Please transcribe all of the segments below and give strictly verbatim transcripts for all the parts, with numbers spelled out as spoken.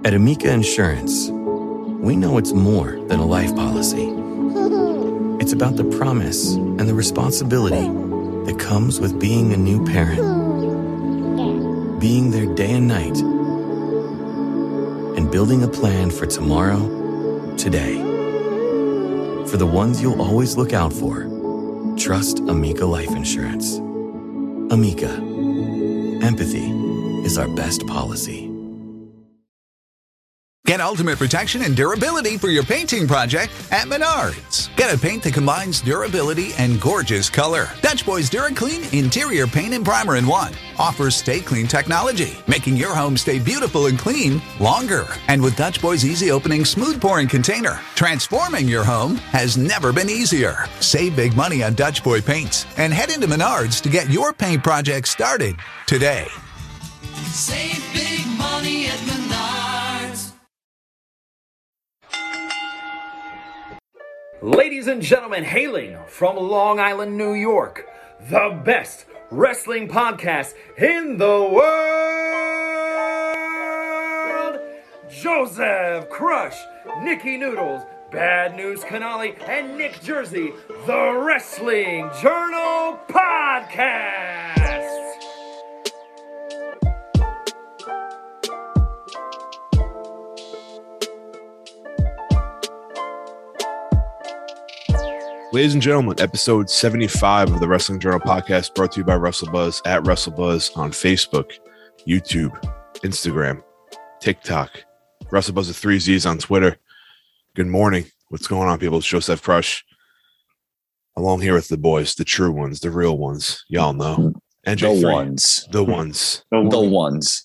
At Amica Insurance, we know it's more than a life policy. It's about the promise and the responsibility that comes with being a new parent. Being there day and night, and building a plan for tomorrow, today. For the ones you'll always look out for, trust Amica Life Insurance. Amica. Empathy is our best policy. Get ultimate protection and durability for your painting project at Menards. Get a paint that combines durability and gorgeous color. Dutch Boys DuraClean Interior Paint and Primer in one offers Stay Clean technology, making your home stay beautiful and clean longer. And with Dutch Boys Easy Opening Smooth Pouring Container, transforming your home has never been easier. Save big money on Dutch Boy paints and head into Menards to get your paint project started today. Save big money at Menards. Ladies and gentlemen, hailing from Long Island, New York, the best wrestling podcast in the world, Joseph Crush, Nikki Noodles, Bad News Canali, and Nick Jersey, the Wrestling Journal Podcast. Ladies and gentlemen, episode seventy-five of the Wrestling Journal Podcast, brought to you by WrestleBuzz at WrestleBuzz on Facebook, YouTube, Instagram, TikTok, WrestleBuzz with three Z's on Twitter. Good morning. What's going on, people? It's Joseph Crush. Along here with the boys, the true ones, the real ones. Y'all know. N J three, the ones. The ones. The ones.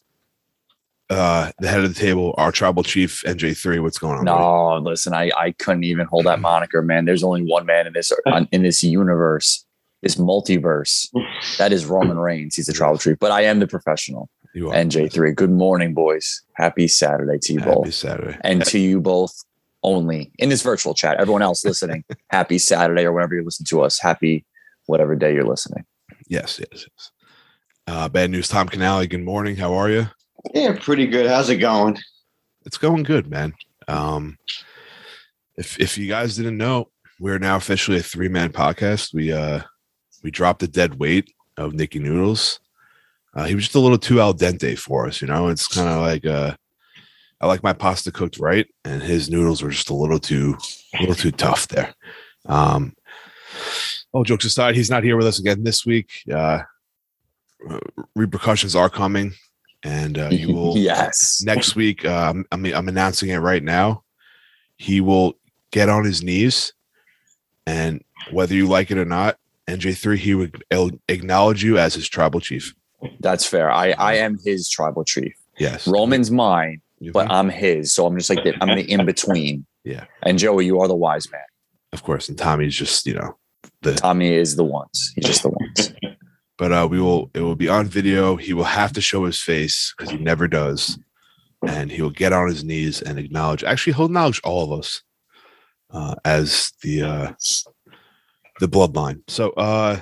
Uh, the head of the table, our tribal chief, N J three. What's going on? No, buddy? Listen, I, I couldn't even hold that moniker, man. There's only one man in this in this universe, this multiverse. That is Roman Reigns. He's the tribal chief, but I am the professional. You are. N J three. Good morning, boys. Happy Saturday to you Happy both. Happy Saturday. And to you both only in this virtual chat. Everyone else listening, happy Saturday or whenever you listen to us. Happy whatever day you're listening. Yes, yes, yes. Uh, Bad News, Tom Canale. Good morning. How are you? Yeah, pretty good. How's it going? It's going good, man. Um, if if you guys didn't know, we're now officially a three man podcast. We uh we dropped the dead weight of Nicky Noodles. Uh, he was just a little too al dente for us, you know. It's kind of like uh, I like my pasta cooked right, and his noodles were just a little too a little too tough there. Um, all jokes aside, he's not here with us again this week. Uh, repercussions are coming. And uh, you will yes next week. Uh, I'm I'm announcing it right now. He will get on his knees, and whether you like it or not, N J three, he would acknowledge you as his tribal chief. That's fair. I I am his tribal chief. Yes, Roman's mine, mm-hmm. but I'm his. So I'm just like the, I'm the in between. Yeah. And Joey, you are the wise man. Of course, and Tommy's just you know the Tommy is the ones. He's just the ones. But uh, we will. It will be on video. He will have to show his face because he never does, and he will get on his knees and acknowledge. Actually, he'll acknowledge all of us uh, as the uh, the bloodline. So, uh,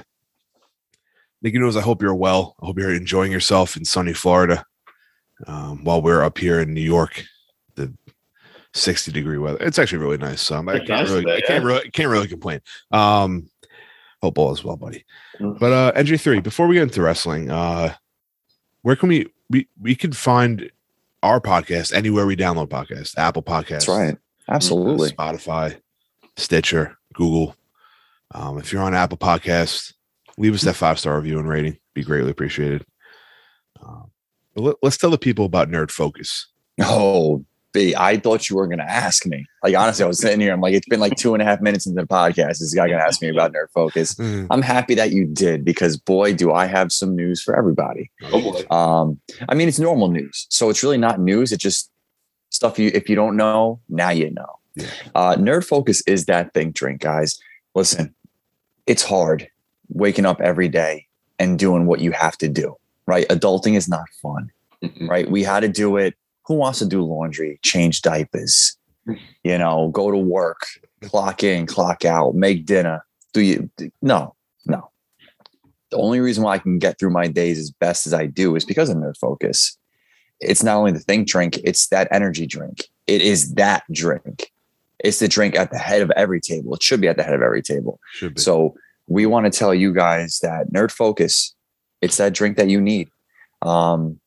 Nicky Noodles, I hope you're well. I hope you're enjoying yourself in sunny Florida um, while we're up here in New York. The sixty degree weather. It's actually really nice. So I'm, I can't really, I can't really, can't really complain. Um, hope all is well, buddy. But uh, N J three, before we get into wrestling, uh, where can we we we can find our podcast anywhere we download podcasts? Apple Podcasts, that's right, absolutely. Uh, Spotify, Stitcher, Google. Um, if you're on Apple Podcasts, leave us that five star review and rating; be greatly appreciated. Um, but let, let's tell the people about Nerd Focus. Oh, B, I thought you were going to ask me. Like, honestly, I was sitting here. I'm like, it's been like two and a half minutes into the podcast. Is this guy going to ask me about Nerd Focus? Mm. I'm happy that you did because, boy, do I have some news for everybody. Oh, boy. Um, I mean, it's normal news. So it's really not news. It's just stuff you, if you don't know, now you know. Yeah. Uh, Nerd Focus is that think drink, guys. Listen, it's hard waking up every day and doing what you have to do, right? Adulting is not fun, mm-hmm. right? We had to do it. Who wants to do laundry, change diapers, you know, go to work, clock in, clock out, make dinner? Do you? No, no. The only reason why I can get through my days as best as I do is because of Nerd Focus. it's not only the Think drink, it's that energy drink. It is that drink. It's the drink at the head of every table. It should be at the head of every table. Should be. So we want to tell you guys that Nerd Focus, it's that drink that you need. Um,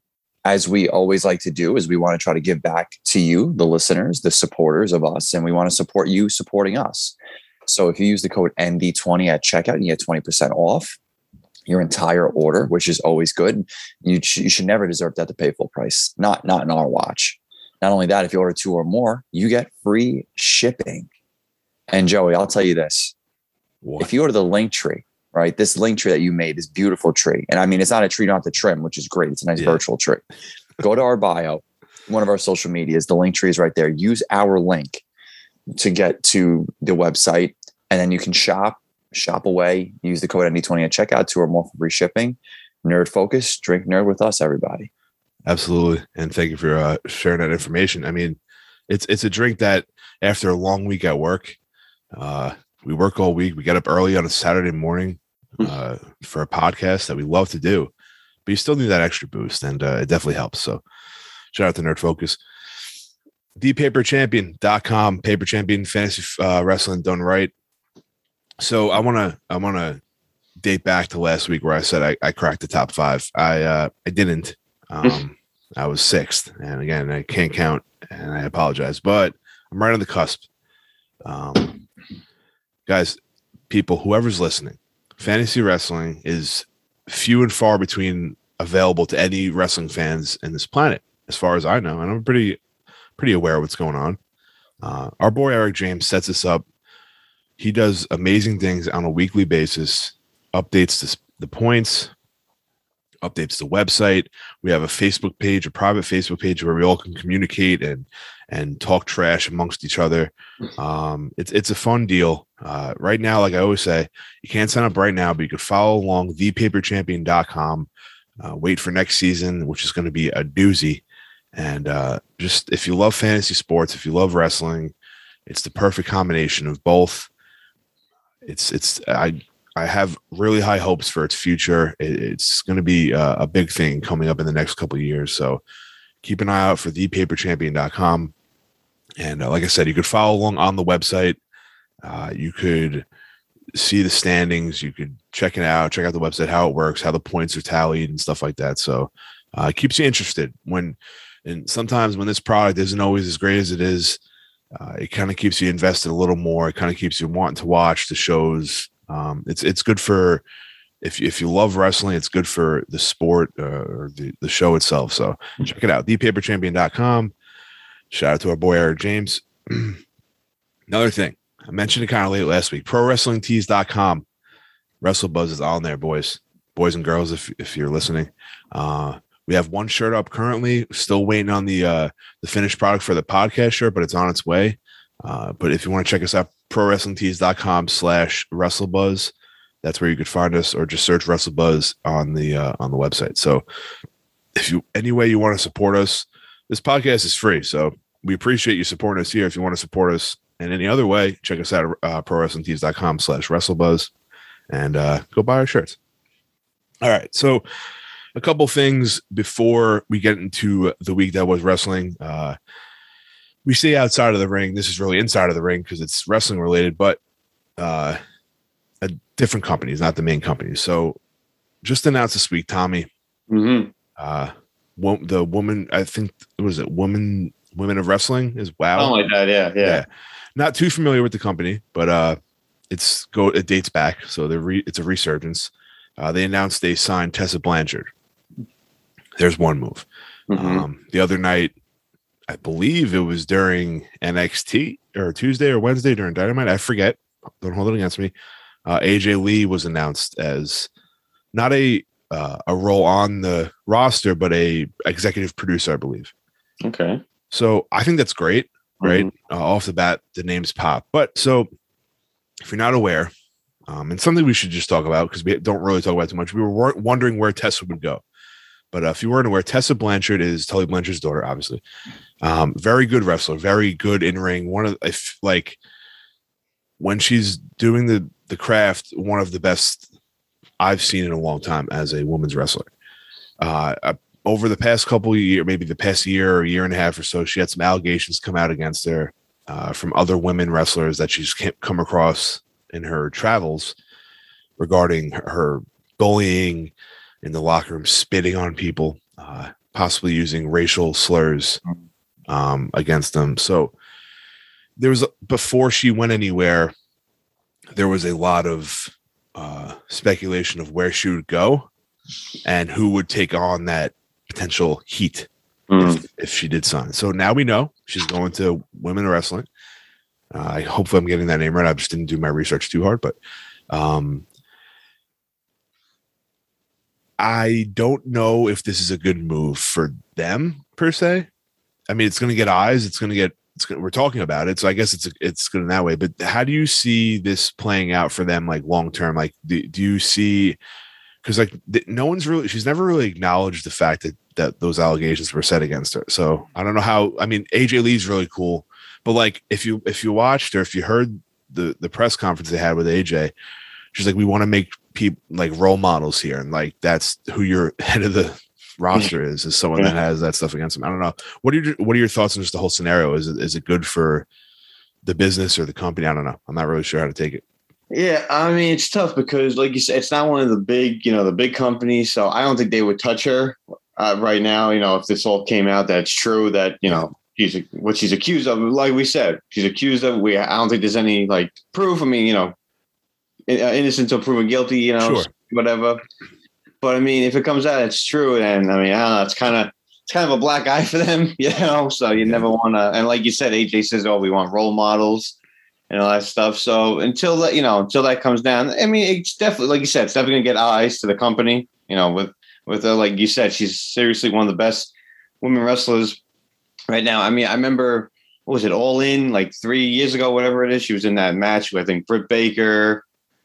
as we always like to do, is we want to try to give back to you, the listeners, the supporters of us, and we want to support you supporting us. So if you use the code N D twenty at checkout, you get twenty percent off your entire order, which is always good. You, sh- you should never deserve to have to pay full price. Not, not in our watch. Not only that, if you order two or more, you get free shipping. And Joey, I'll tell you this. What? If you order the link tree, right? This link tree that you made, this beautiful tree. And I mean, it's not a tree you don't have to trim, which is great. It's a nice yeah. virtual tree. Go to our bio, one of our social medias. The link tree is right there. Use our link to get to the website, and then you can shop, shop away. Use the code N D twenty at checkout, two or more for free shipping. Nerd Focus, drink nerd with us, everybody. Absolutely. And thank you for uh, sharing that information. I mean, it's it's a drink that after a long week at work, uh, we work all week. We get up early on a Saturday morning uh, for a podcast that we love to do, but you still need that extra boost, and uh, it definitely helps. So shout out to Nerd Focus. the paper champion dot com, Paper Champion Fantasy uh, Wrestling done right. So I want to I want to date back to last week where I said I, I cracked the top five. I uh, I didn't. Um, I was sixth, and again, I can't count, and I apologize, but I'm right on the cusp. Um, guys, people, whoever's listening, fantasy wrestling is few and far between available to any wrestling fans in this planet, as far as I know, and I'm pretty, pretty aware of what's going on. Uh, our boy Eric James sets us up. He does amazing things on a weekly basis, updates the, the points, updates the website. We have a Facebook page, a private Facebook page where we all can communicate and and talk trash amongst each other. Um, it's it's a fun deal. Uh, right now, like I always say, you can't sign up right now, but you can follow along the paper champion dot com. Uh, wait for next season, which is going to be a doozy. And uh, just if you love fantasy sports, if you love wrestling, it's the perfect combination of both. It's it's I. I have really high hopes for its future. It's going to be a, a big thing coming up in the next couple of years. So keep an eye out for the paper champion dot com. And uh, like I said, you could follow along on the website. Uh, you could see the standings. You could check it out, check out the website, how it works, how the points are tallied and stuff like that. So uh, it keeps you interested when, and sometimes when this product isn't always as great as it is, uh, it kind of keeps you invested a little more. It kind of keeps you wanting to watch the shows. Um, it's it's good for if you, if you love wrestling, it's good for the sport uh, or the, the show itself. So check it out, the paper champion dot com. Shout out to our boy Eric James. Another thing, I mentioned it kind of late last week, pro wrestling tees dot com. WrestleBuzz is on there, boys, boys and girls. If if you're listening, uh, we have one shirt up currently. Still waiting on the uh, the finished product for the podcast shirt, but it's on its way. Uh, but if you want to check us out, pro wrestling tees dot com slash WrestleBuzz. That's where you could find us, or just search WrestleBuzz on the uh, on the website. So if you any way you want to support us, this podcast is free. So we appreciate you supporting us here. If you want to support us in any other way, check us out at uh, pro wrestling tees dot com slash WrestleBuzz and uh, go buy our shirts. All right. So a couple things before we get into the week that was wrestling. Uh, We stay outside of the ring. This is really inside of the ring because it's wrestling related, but uh, a different companies, not the main companies. So just announced this week, Tommy, Mm-hmm. uh, wo- the woman, I think, was it woman, Women of Wrestling is WOW. Something like that, yeah, yeah. Yeah. Not too familiar with the company, but uh, it's go. It dates back, so the re- it's a resurgence. Uh, they announced they signed Tessa Blanchard. There's one move. Mm-hmm. Um, the other night, I believe it was during N X T or Tuesday or Wednesday during Dynamite. I forget. Don't hold it against me. Uh, A J Lee was announced as not a uh, a role on the roster, but a executive producer, I believe. Okay. So I think that's great, right? Mm-hmm. Uh, off the bat, the names pop. But so if you're not aware, um, and something we should just talk about because we don't really talk about it too much, we were wondering where Tessa would go. But uh, if you weren't aware, Tessa Blanchard is Tully Blanchard's daughter, obviously. Um, very good wrestler, very good in ring. One of, if like, when she's doing the the craft, one of the best I've seen in a long time as a women's wrestler. Uh, over the past couple of years, maybe the past year or year and a half or so, she had some allegations come out against her uh, from other women wrestlers that she's come across in her travels regarding her bullying in the locker room, spitting on people, uh, possibly using racial slurs um, against them. So there was, before she went anywhere, there was a lot of uh, speculation of where she would go and who would take on that potential heat mm. if, if she did sign. So now we know she's going to women wrestling. Uh, I hopefully I'm getting that name right. I just didn't do my research too hard, but um, I don't know if this is a good move for them per se. I mean, it's going to get eyes. It's going to get, it's gonna, we're talking about it. So I guess it's, it's good in that way, but how do you see this playing out for them? Like long-term, like do, do you see, cause like th- no one's really, she's never really acknowledged the fact that, that those allegations were set against her. So I don't know how, I mean, A J Lee's really cool, but like, if you, if you watched or if you heard the, the press conference they had with A J, she's like, we want to make people like role models here. And like, that's who your head of the roster is, is someone that has that stuff against him. I don't know. What are your, what are your thoughts on just the whole scenario? Is it, is it good for the business or the company? I don't know. I'm not really sure how to take it. Yeah. I mean, it's tough because like you said, it's not one of the big, you know, the big companies. So I don't think they would touch her uh, right now. You know, if this all came out, that's true that, you know, she's what she's accused of. Like we said, she's accused of, we, I don't think there's any like proof. I mean, you know, innocent until proven guilty, you know, sure. whatever. But I mean, if it comes out, it's true. And I mean, I don't know, it's kind of, it's kind of a black eye for them, you know? So you never want to, and like you said, A J says, oh, we want role models and all that stuff. So until that, you know, until that comes down, I mean, it's definitely, like you said, it's definitely going to get eyes to the company, you know, with, with her, like you said, she's seriously one of the best women wrestlers right now. I mean, I remember, what was it, All In, like three years ago, whatever it is, she was in that match with, I think, Britt Baker,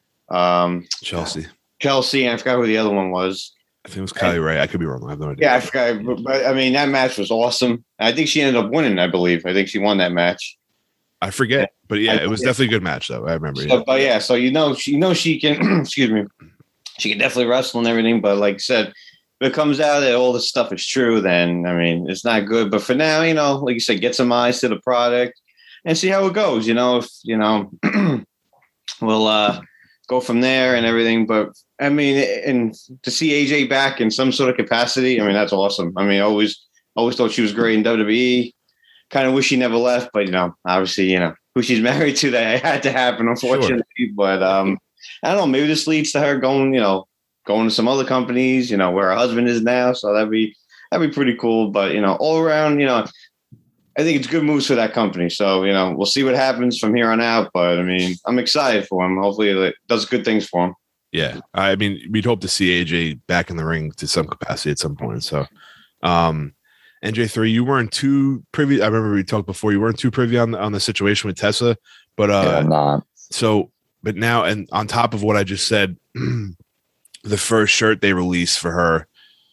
um, Chelsea. Chelsea, and I forgot who the other one was. I think it was Kylie Ray. I could be wrong. I have no idea. Yeah, I forgot. But I mean, that match was awesome. I think she ended up winning, I believe. I think she won that match. I forget. But yeah, it was definitely a good match, though. I remember. So, yeah. But yeah, so you know, she you know she can, excuse me, she can definitely wrestle and everything. But like I said, if it comes out that all this stuff is true, then, I mean, it's not good. But for now, you know, like you said, get some eyes to the product and see how it goes. You know, if, you know, we'll uh, go from there and everything. But I mean, and to see A J back in some sort of capacity, I mean, that's awesome. I mean, I always, always thought she was great in W W E. Kind of wish she never left, but, you know, obviously, you know, who she's married to, that had to happen, unfortunately. Sure. But um, I don't know, maybe this leads to her going, you know, going to some other companies, you know, where her husband is now. So that'd be, that'd be pretty cool. But, you know, all around, you know, I think it's good moves for that company. So, you know, we'll see what happens from here on out. But I mean, I'm excited for him. Hopefully it does good things for him. Yeah. I mean, we'd hope to see A J back in the ring to some capacity at some point. So, um, N J three, you weren't too privy. I remember we talked before, you weren't too privy on the, on the situation with Tessa, but, uh, yeah, I'm not. So, but now, and on top of what I just said, the first shirt they released for her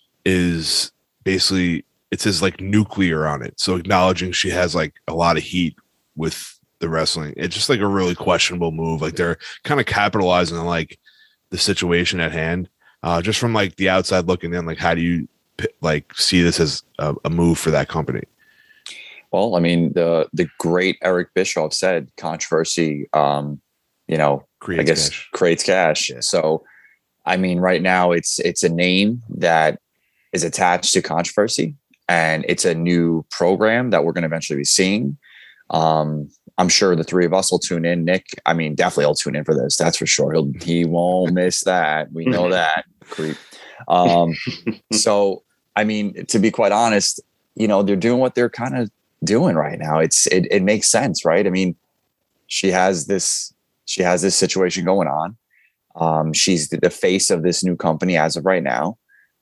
is basically, it says like nuclear on it. So acknowledging she has like a lot of heat with the wrestling. It's just like a really questionable move. Like they're kind of capitalizing on like the situation at hand. Uh, just from like the outside looking in, like, how do you like see this as a, a move for that company? Well, I mean, the, the great Eric Bischoff said controversy, um, you know, creates I guess cash. creates cash. Yeah. So, I mean, right now it's, it's a name that is attached to controversy, and it's a new program that we're going to eventually be seeing. Um, I'm sure the three of us will tune in. Nick, I mean, definitely I'll tune in for this. That's for sure. He'll, he won't miss that. We know that. Creep. Um, so, I mean, to be quite honest, you know, they're doing what they're kind of doing right now. It's, it, it makes sense, right? I mean, she has this, she has this situation going on. Um, she's the, the face of this new company as of right now.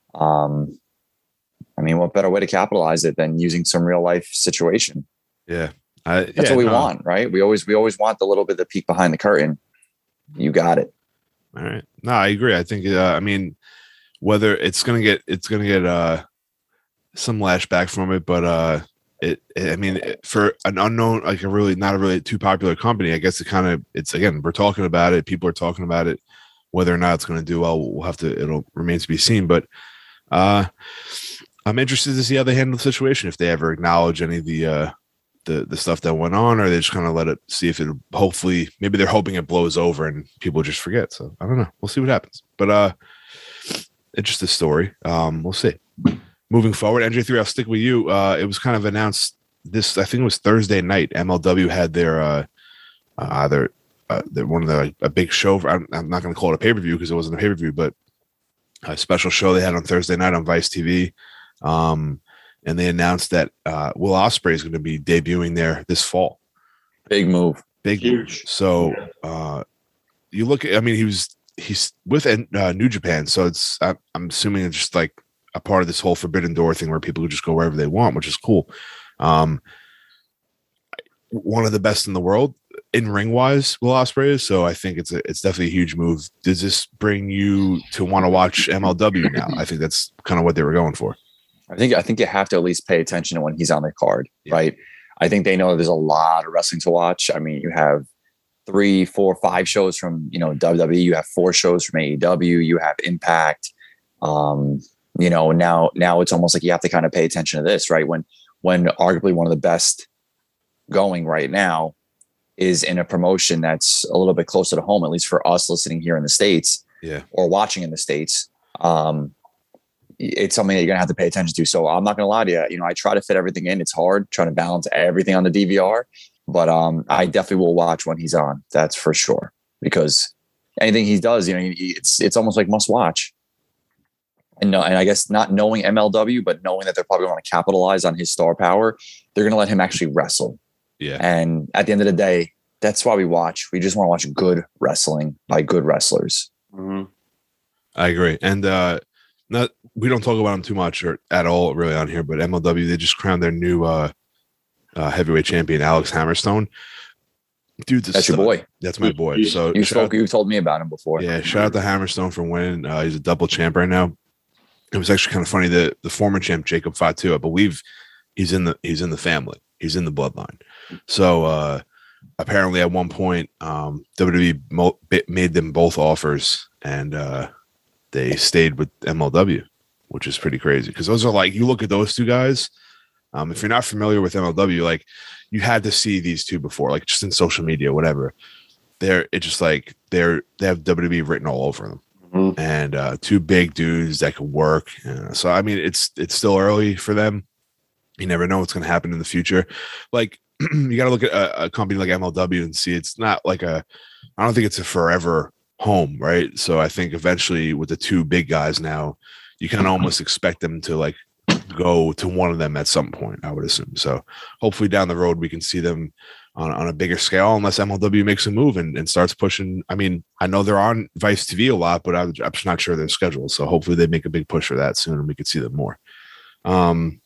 Um, I mean, what better way to capitalize it than using some real life situation? Yeah. I, That's yeah, what we no. want, right? We always, we always want the little bit of the peek behind the curtain. You got it. All right. No, I agree. I think, uh, I mean, whether it's going to get, it's going to get, uh, some lashback from it, but, uh, it, it I mean, it, for an unknown, like a really, not a really too popular company, I guess it kind of, it's, again, we're talking about it. People are talking about it. Whether or not it's going to do well, we'll have to, it'll remain to be seen. But, uh, I'm interested to see how they handle the situation. If they ever acknowledge any of the uh, the the stuff that went on, or they just kind of let it see if it. Hopefully, maybe they're hoping it blows over and people just forget. So I don't know. We'll see what happens. But uh, interesting story. Um, we'll see. Moving forward, N J three, I'll stick with you. Uh, it was kind of announced this. I think it was Thursday night. M L W had their uh, uh either uh, their, one of the like, a big show. For, I'm, I'm not going to call it a pay per view because it wasn't a pay per view, but a special show they had on Thursday night on Vice T V. Um, and they announced that uh, Will Ospreay is going to be debuting there this fall. Big move. Big Huge. move. So uh, you look at, I mean, he was, he's with uh, New Japan. So it's, I, I'm assuming it's just like a part of this whole Forbidden Door thing where people can just go wherever they want, which is cool. Um, one of the best in the world in ring wise, Will Ospreay is. So I think it's a, it's definitely a huge move. Does this bring you to want to watch M L W now? I think that's kind of what they were going for. I think I think you have to at least pay attention to when he's on the card, Yeah. right? I think they know there's a lot of wrestling to watch. I mean, you have three, four, five shows from, you know, W W E. You have four shows from A E W. You have Impact. Um, you know, now now it's almost like you have to kind of pay attention to this, right? When when arguably one of the best going right now is in a promotion that's a little bit closer to home, at least for us listening here in the States, Yeah. or watching in the States. Um, it's something that you're gonna have to pay attention to. So I'm not gonna lie to you. You know, I try to fit everything in. It's hard trying to balance everything on the D V R, but um, I definitely will watch when he's on. That's for sure, because anything he does, you know, he, it's it's almost like must watch. And no, and I guess not knowing M L W, but knowing that they're probably going to capitalize on his star power, they're going to let him actually wrestle. Yeah. And at the end of the day, that's why we watch. We just want to watch good wrestling by good wrestlers. Mm-hmm. I agree. And uh, not we don't talk about them too much or at all really on here, but M L W, they just crowned their new uh, uh, heavyweight champion, Alex Hammerstone. Dude's a That's your stud. boy. That's my boy. So You shout spoke. out- You told me about him before. yeah, shout out to Hammerstone for winning. Uh, he's a double champ right now. It was actually kind of funny that the former champ Jacob Fatu, I believe he's in the he's in the family. He's in the bloodline. So uh, apparently at one point, um, W W E mo- made them both offers, and uh, they stayed with M L W, which is pretty crazy because those are like, you look at those two guys. Um, if you're not familiar with M L W, like you had to see these two before, like just in social media, whatever. They're it's just like they're they have W W E written all over them. Mm-hmm. And uh, two big dudes that can work. Uh, so I mean, it's it's still early for them. You never know what's going to happen in the future. Like you got to look at a, a company like M L W and see it's not like a. I don't think it's a forever home, right? So I think eventually with the two big guys now, you can almost expect them to like go to one of them at some point. I would assume. So hopefully down the road we can see them on, on a bigger scale, unless M L W makes a move and, and starts pushing. I mean, I know they're on Vice T V a lot, but I'm, I'm just not sure their schedule. So hopefully they make a big push for that soon and we could see them more. Um,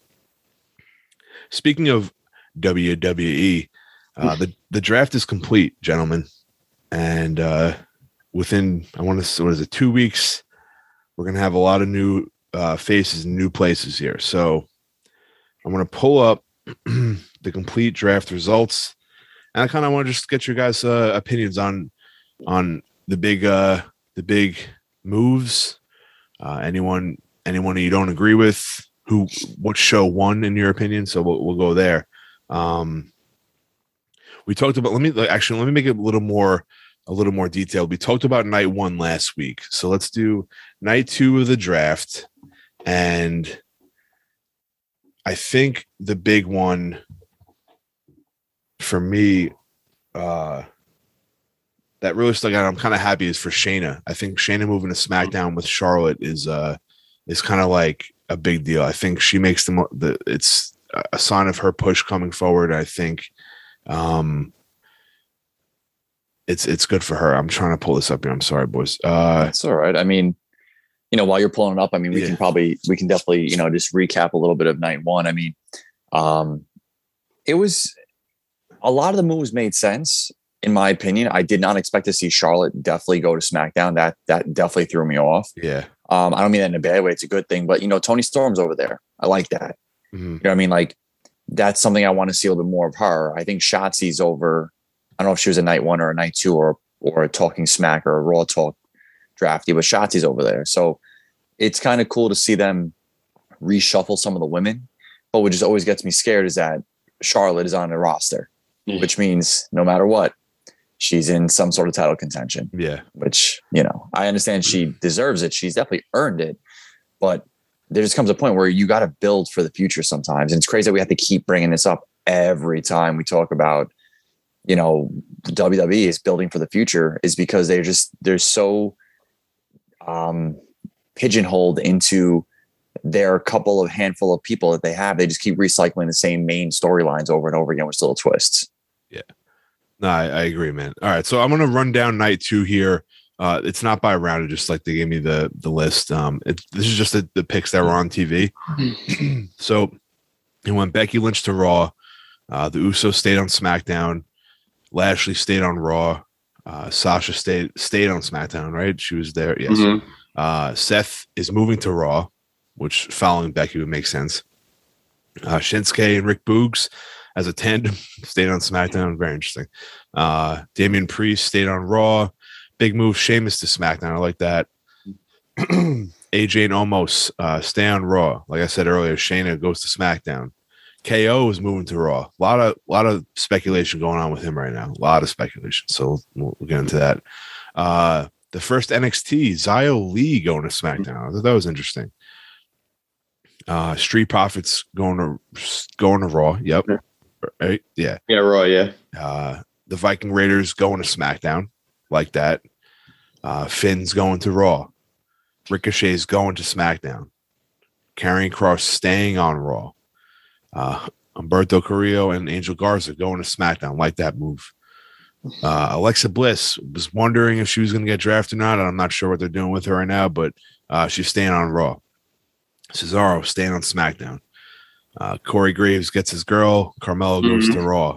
speaking of W W E, uh, the, the draft is complete, gentlemen. And uh, within, I want to, what is it, two weeks, we're going to have a lot of new uh, faces and new places here. So I'm going to pull up the complete draft results. And I kind of want to just get your guys' uh, opinions on on the big uh, the big moves. Uh, anyone anyone you don't agree with? Who what show won in your opinion? So we'll we'll go there. Um, we talked about. Let me actually let me make it a little more a little more detailed. We talked about night one last week, so let's do night two of the draft. And I think the big one for me, uh, that really stuck out. I'm kind of happy is for Shayna. I think Shayna moving to SmackDown with Charlotte is uh is kind of like a big deal. I think she makes the, mo- the it's a sign of her push coming forward. I think um it's it's good for her. I'm trying to pull this up here. I'm sorry, boys. Uh, That's all right. I mean, you know, while you're pulling it up, I mean, we Yeah. can probably we can definitely you know just recap a little bit of night one. I mean, um, it was. A lot of the moves made sense, in my opinion. I did not expect to see Charlotte definitely go to SmackDown. That that definitely threw me off. yeah. Um, I don't mean that in a bad way. It's a good thing, but you know, Toni Storm's over there. I like that. Mhm. You know what I mean? Like that's something I want to see a little bit more of her. I think Shotzi's over. I don't know if she was a night one or a night two or or a Talking Smack or a Raw Talk drafty, but Shotzi's over there. So it's kind of cool to see them reshuffle some of the women. But what just always gets me scared is that Charlotte is on the roster, Yeah. which means no matter what, she's in some sort of title contention. Yeah. Which, you know, I understand she deserves it. She's definitely earned it. But there just comes a point where you got to build for the future sometimes. And it's crazy that we have to keep bringing this up every time we talk about, you know, W W E is building for the future, is because they're just, they're so um, pigeonholed into their couple of handful of people that they have. They just keep recycling the same main storylines over and over again with little twists. Yeah. No, I, I agree, man. All right. So I'm going to run down night two here. Uh, it's not by round. It's just like they gave me the, the list. Um, it, this is just the, the picks that were on T V. So it went Becky Lynch to Raw. Uh, the Usos stayed on SmackDown. Lashley stayed on Raw. Uh, Sasha stayed stayed on SmackDown, right? She was there. Yes. Mhm. Uh, Seth is moving to Raw, which following Becky would make sense. Uh, Shinsuke and Rick Boogs as a tandem stayed on SmackDown. Very interesting. Uh, Damian Priest stayed on Raw. Big move, Sheamus to SmackDown. I like that. A J and Omos uh, stay on Raw. Like I said earlier, Shayna goes to SmackDown. K O is moving to Raw. A lot of lot of speculation going on with him right now. A lot of speculation. So we'll, we'll get into that. Uh, the first N X T, Xio Lee going to SmackDown. I thought that was interesting. Uh, Street Profits going to going to Raw. Yep. Right. Yeah. Yeah, Raw, yeah. Uh, the Viking Raiders going to SmackDown. Like that. Uh, Finn's going to Raw. Ricochet's going to SmackDown. Karrion Kross staying on Raw. Uh, Humberto Carrillo and Angel Garza going to SmackDown. Like that move. Uh, Alexa Bliss was wondering if she was going to get drafted or not. And I'm not sure what they're doing with her right now, but uh, she's staying on Raw. Cesaro staying on SmackDown. Uh, Corey Graves gets his girl. Carmelo goes Mhm. to Raw.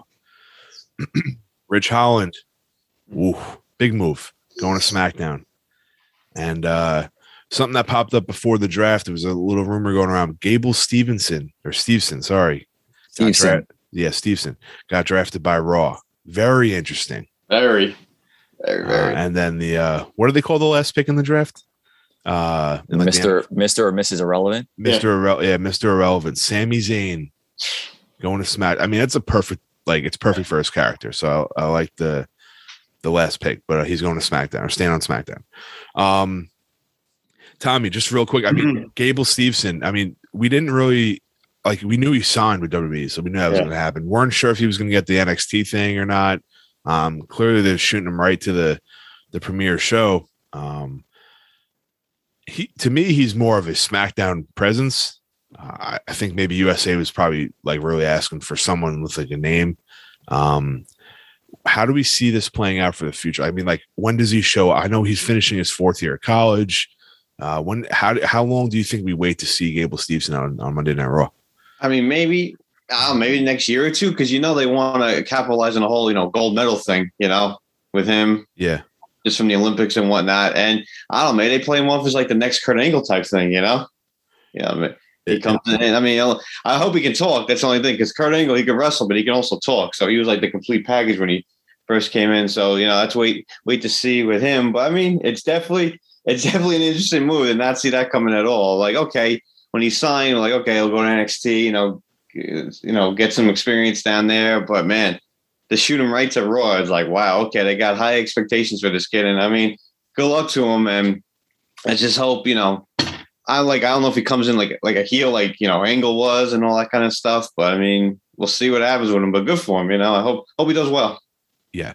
Rich Holland. Ooh, big move. Going to SmackDown. And uh, something that popped up before the draft, there was a little rumor going around. Gable Stevenson, or Stevenson, sorry. Got Stevenson. dra- yeah, Stevenson. Got drafted by Raw. Very interesting. Very, very, Uh, very. and then the, uh, what do they call the last pick in the draft? Uh, in like the Mister Mister or Missus Irrelevant. Mister Irre- yeah, Mister Irrelevant, Sami Zayn going to Smack. I mean, it's a perfect, like it's perfect for his character. So I, I like the the last pick, but uh, he's going to SmackDown or staying on SmackDown. Um, Tommy, just real quick. I mean, Gable Stevenson. I mean, we didn't really like. We knew he signed with W W E, so we knew that was Yeah. going to happen. Weren't sure if he was going to get the N X T thing or not. Um, clearly, they're shooting him right to the the premiere show. Um, he to me, he's more of a SmackDown presence. Uh, I, I think maybe U S A was probably like really asking for someone with like a name. Um, how do we see this playing out for the future? I mean, like, when does he show? I know he's finishing his fourth year of college. Uh, when? How? How long do you think we wait to see Gable Stevenson on, on Monday Night Raw? I mean, maybe, I don't know, maybe next year or two, because you know they want to capitalize on the whole, you know, gold medal thing, you know, with him Yeah, just from the Olympics and whatnot. And I don't know, maybe they play him off as like the next Kurt Angle type thing, you know? Yeah, I mean, he comes in. I mean, I hope he can talk. That's the only thing, because Kurt Angle, he can wrestle, but he can also talk. So he was like the complete package when he first came in. So, you know, that's wait wait to see with him. But I mean, it's definitely it's definitely an interesting move and not see that coming at all. Like, okay, when he signed, like, okay, he'll go to N X T, you know, you know, get some experience down there. But man, to shoot him right to Raw is like, wow, okay, they got high expectations for this kid. And I mean, good luck to him. And I just hope, you know, I like, I don't know if he comes in like like a heel, like, you know, Angle was and all that kind of stuff. But I mean, we'll see what happens with him. But good for him, you know. I hope hope he does well. yeah.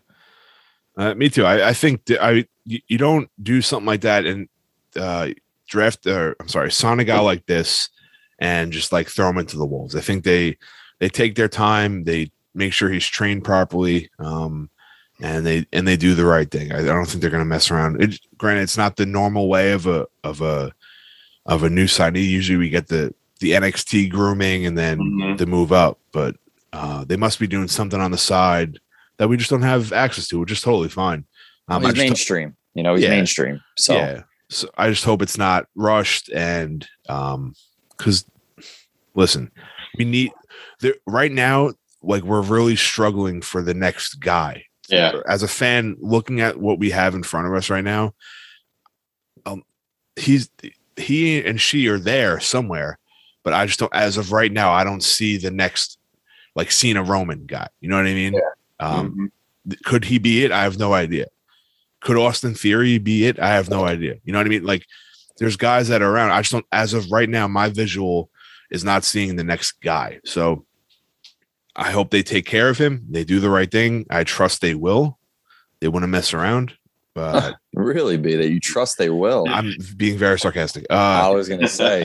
Uh, me too. I, I think that I you, you don't do something like that and uh, draft. Or I'm sorry, sign a guy like this and just like throw him into the wolves. I think they they take their time. They make sure he's trained properly, um, and they and they do the right thing. I, I don't think they're going to mess around. It, granted, it's not the normal way of a of a of a new signee. Usually, we get the the N X T grooming and then Mhm. the move up, but uh, they must be doing something on the side that we just don't have access to, which is totally fine. Um, He's I just- mainstream. You know, he's Yeah. mainstream. So yeah, so I just hope it's not rushed and um, because listen, we need there right now. Like, we're really struggling for the next guy. Yeah. As a fan, looking at what we have in front of us right now, um, he's he and she are there somewhere, but I just don't. As of right now, I don't see the next like Cena Roman guy. You know what I mean? Yeah. Um, Mm-hmm. Could he be it? I have no idea. Could Austin Theory be it? I have no idea. You know what I mean? Like, there's guys that are around. I just don't. As of right now, my visual is not seeing the next guy. So I hope they take care of him. They do the right thing. I trust they will. They want to mess around. But Really, be that you trust they will. I'm being very sarcastic. Uh, I was gonna say.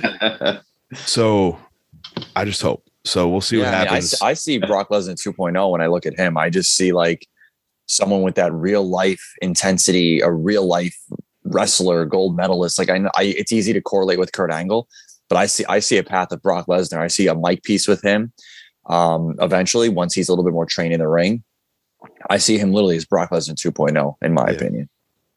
so I just hope. So we'll see Yeah, what I, mean, I happens. s- I see Brock Lesnar two point oh when I look at him. I just see like someone with that real life intensity, a real life wrestler, gold medalist. Like I know I, it's easy to correlate with Kurt Angle, but I see I see a path of Brock Lesnar. I see a mic piece with him. Um, eventually, once he's a little bit more trained in the ring, I see him literally as Brock Lesnar two point oh, in my Yeah. opinion.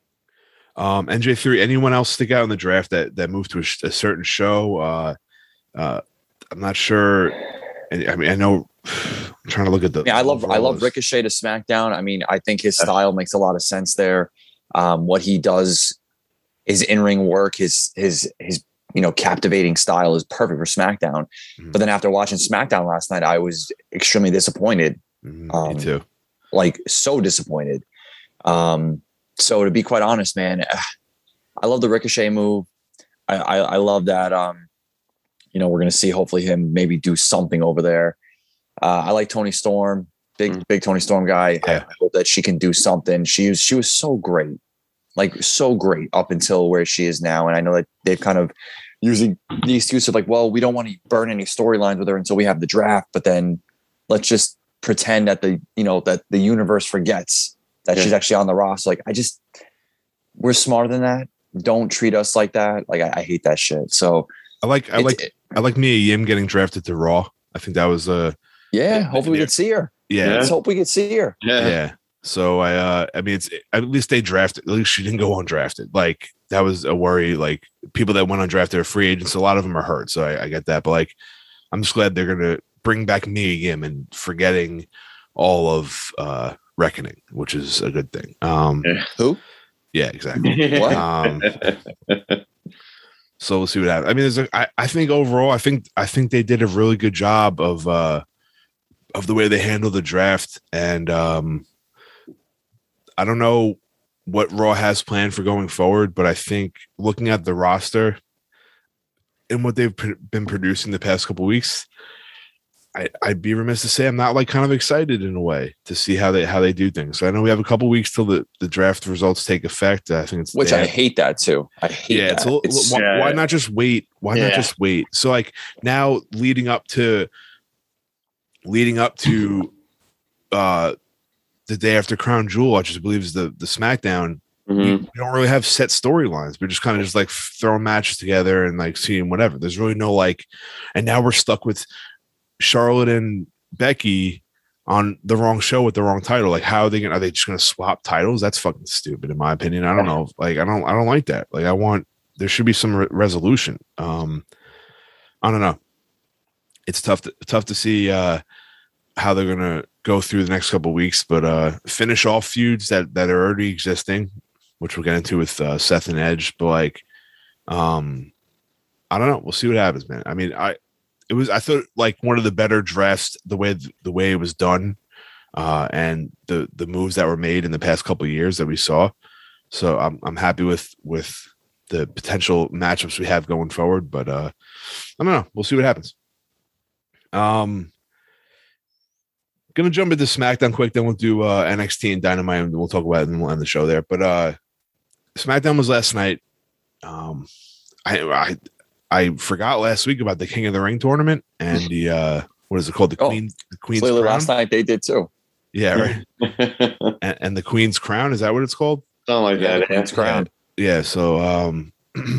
Um, N J three, anyone else stick out in the draft that that moved to a, sh- a certain show? Uh, uh, I'm not sure. I mean, I know. I'm trying to look at the. Yeah, I love I love overalls. Ricochet to SmackDown. I mean, I think his style makes a lot of sense there. Um, what he does, his in ring work, his his his you know captivating style is perfect for SmackDown. Mhm. But then after watching SmackDown last night, I was extremely disappointed. Mhm, Um, me too. Like so disappointed. Um, so to be quite honest, man, I love the Ricochet move. I I, I love that. Um, you know, we're gonna see hopefully him maybe do something over there. Uh, I like Tony Storm, big Mm. big Tony Storm guy. I, Yeah. I hope that she can do something. She was she was so great, like so great up until where she is now. And I know that they've kind of using the excuse of like, well, we don't want to burn any storylines with her until we have the draft, but then let's just pretend that the you know that the universe forgets that Yeah. she's actually on the roster. Like I just we're smarter than that. Don't treat us like that. Like I, I hate that shit. So I like I it's- like I like Mia Yim getting drafted to Raw. I think that was a yeah, Yeah, hopefully we yeah. can see her. yeah Yeah. Let's hope we can see her. Yeah. yeah. So I uh I mean it's at least they drafted. At least she didn't go undrafted. Like that was a worry. Like people that went undrafted are free agents. A lot of them are hurt. So I, I get that. But like I'm just glad they're gonna bring back Mia Yim and forgetting all of uh Reckoning, which is a good thing. Um Yeah. Who? yeah, exactly. What? Um So we'll see what happens. I mean, there's a, I, I think overall, I think I think they did a really good job of uh of the way they handled the draft. And um I don't know what Raw has planned for going forward, but I think looking at the roster and what they've pr- been producing the past couple weeks, I, I'd be remiss to say I'm not like kind of excited in a way to see how they how they do things. So I know we have a couple weeks till the, the draft results take effect. I think it's Which they I have- hate that too. I hate yeah, that. it's a little. It's- why, Yeah. why not just wait? Why not Yeah. just wait? So like now, leading up to, leading up to, uh, the day after Crown Jewel, which I believe is the the SmackDown. Mhm. We don't really have set storylines. We're just kind of just like throwing matches together and like seeing whatever. There's really no like, and now we're stuck with Charlotte and Becky on the wrong show with the wrong title. Like, how are they gonna? Are they just gonna swap titles? That's fucking stupid, in my opinion. I don't know. Like, I don't. I don't like that. Like, I want there should be some re- resolution. Um, I don't know. It's tough. To, tough to see uh, how they're gonna go through the next couple of weeks, but uh, finish off feuds that that are already existing, which we'll get into with uh, Seth and Edge. But like, um, I don't know. We'll see what happens, man. I mean, I. It was I thought like one of the better drafts the way the way it was done, uh, and the the moves that were made in the past couple of years that we saw. So I'm I'm happy with with the potential matchups we have going forward. But uh, I don't know. We'll see what happens. Um, gonna jump into SmackDown quick, then we'll do uh, N X T and Dynamite, and we'll talk about it, and we'll end the show there. But uh, SmackDown was last night. Um, I I. I forgot last week about the King of the Ring tournament and the uh what is it called? The Oh, Queen the Queen's Clearly, Crown. last night they did too. Yeah, right. and, and the Queen's Crown, is that what it's called? Something like Yeah, the that. Queen's crown. Yeah, so um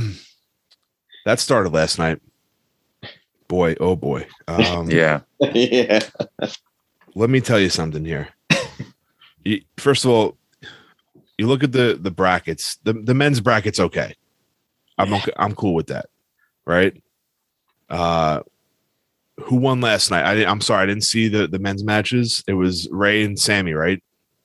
that started last night. Boy, oh boy. Um Yeah. Yeah. let me tell you something here. You, first of all, you look at the the brackets, the, the men's bracket's okay. I'm okay, I'm cool with that. Right? Uh who won last night? I didn't, I'm sorry, I didn't see the, the men's matches. It was Ray and Sammy, right?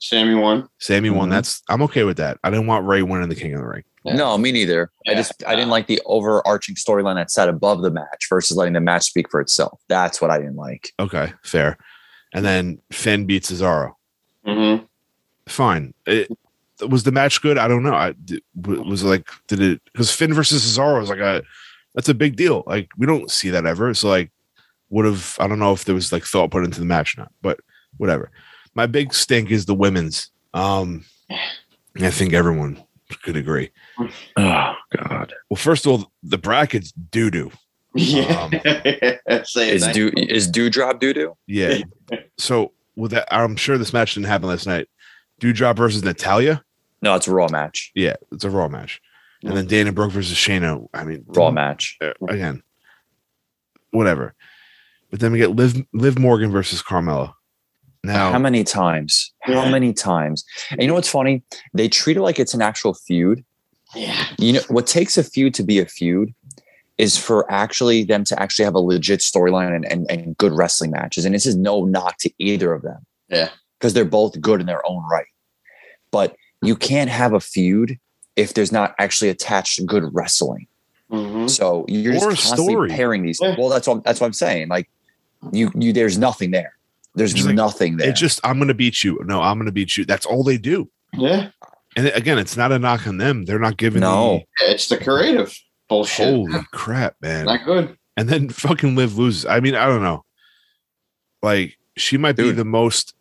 Sammy won. Sammy won. Mhm. That's I'm okay with that. I didn't want Ray winning the King of the Ring. Yeah. No, me neither. I Yeah. just I didn't like the overarching storyline that sat above the match versus letting the match speak for itself. That's what I didn't like. Okay, fair. And then Finn beats Cesaro. Mm-hmm. Fine. It, was the match good? I don't know. I did, was it like did it because Finn versus Cesaro was like a that's a big deal. Like we don't see that ever. So like would have I don't know if there was like thought put into the match or not, but whatever. My big stink is the women's. Um, I think everyone could agree. Oh God. Well, first of all, the brackets doo doo. Yeah. Say it Is nice. do is Dewdrop doo doo? Yeah. So with that, I'm sure this match didn't happen last night. Dewdrop versus Natalia. No, it's a Raw match. Yeah, it's a Raw match. And then Dana Brooke versus Shayna. I mean, Raw match. uh, again, whatever. But then we get Liv Liv Morgan versus Carmella. Now, How many times? How many times? And you know what's funny? They treat it like it's an actual feud. Yeah. You know what takes a feud to be a feud is for actually them to actually have a legit storyline and, and, and good wrestling matches. And this is no knock to either of them. Yeah. Because they're both good in their own right. But you can't have a feud if there's not actually attached good wrestling. Mm-hmm. So you're Or a just constantly story. pairing these. Yeah. Well, that's what that's what I'm saying. Like you, you there's nothing there. There's It's like- nothing there. it's just I'm going to beat you. No, I'm going to beat you. That's all they do. Yeah. And again, it's not a knock on them. They're not giving No. It's the creative the bullshit. holy crap, man. Not good. And then fucking Liv loses. I mean, I don't know. Like she might be Dude. the most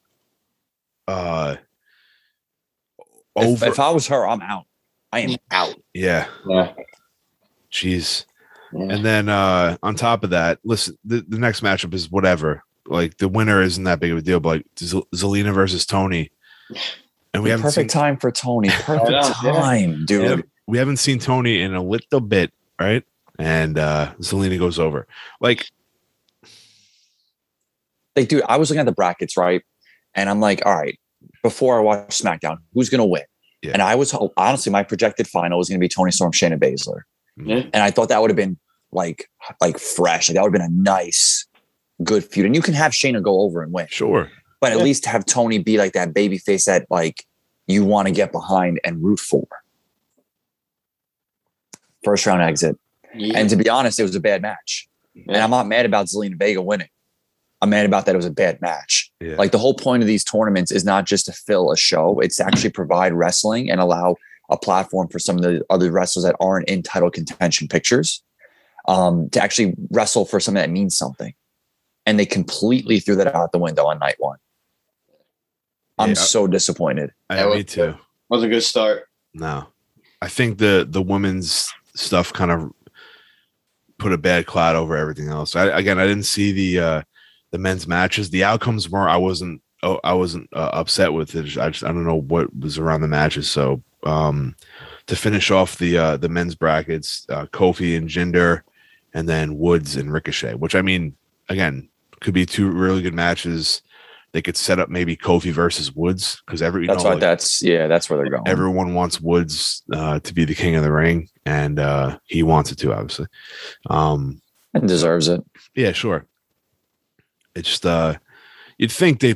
uh if, over. if I was her, I'm out. I am out. yeah, Yeah. jeez. Yeah. And then uh on top of that, listen, the, the next matchup is whatever. Like the winner isn't that big of a deal, but like Z- Zelina versus Tony, and we haven't Perfect seen, time for Tony. Perfect know, yeah. time, dude. we haven't- we haven't seen Tony in a little bit, right? And uh Zelina goes over. Like, Like, dude, I was looking at the brackets, right? And I'm like, all right, before I watch SmackDown, who's gonna win? Yeah. And I was honestly, my projected final was gonna be Tony Storm, Shayna Baszler. Yeah. And I thought that would have been like like fresh. Like that would have been a nice, good feud. And you can have Shayna go over and win, sure. but at Yeah. least have Tony be like that baby face that like you want to get behind and root for. First round exit. Yeah. And to be honest, it was a bad match. And I'm not mad about Zelina Vega winning. I'm mad about that it was a bad match. Yeah. Like the whole point of these tournaments is not just to fill a show, it's to actually provide wrestling and allow a platform for some of the other wrestlers that aren't in title contention pictures um, to actually wrestle for something that means something. And they completely threw that out the window on night one. I'm Yeah. so disappointed. I, That was- me too. was a good start. No, I think the the women's stuff kind of put a bad cloud over everything else. I, again, I didn't see the uh, the men's matches. The outcomes were I wasn't oh, I wasn't uh, upset with it. I just I don't know what was around the matches. So um, to finish off the uh, the men's brackets, uh, Kofi and Jinder, and then Woods and Ricochet. Which I mean, again, could be two really good matches. They could set up maybe Kofi versus Woods because every you That's know, why like, that's, yeah, that's where they're going. everyone wants Woods uh, to be the king of the ring, and uh, he wants it to, obviously. Um, And deserves it. yeah, sure. It's just uh, you'd think they.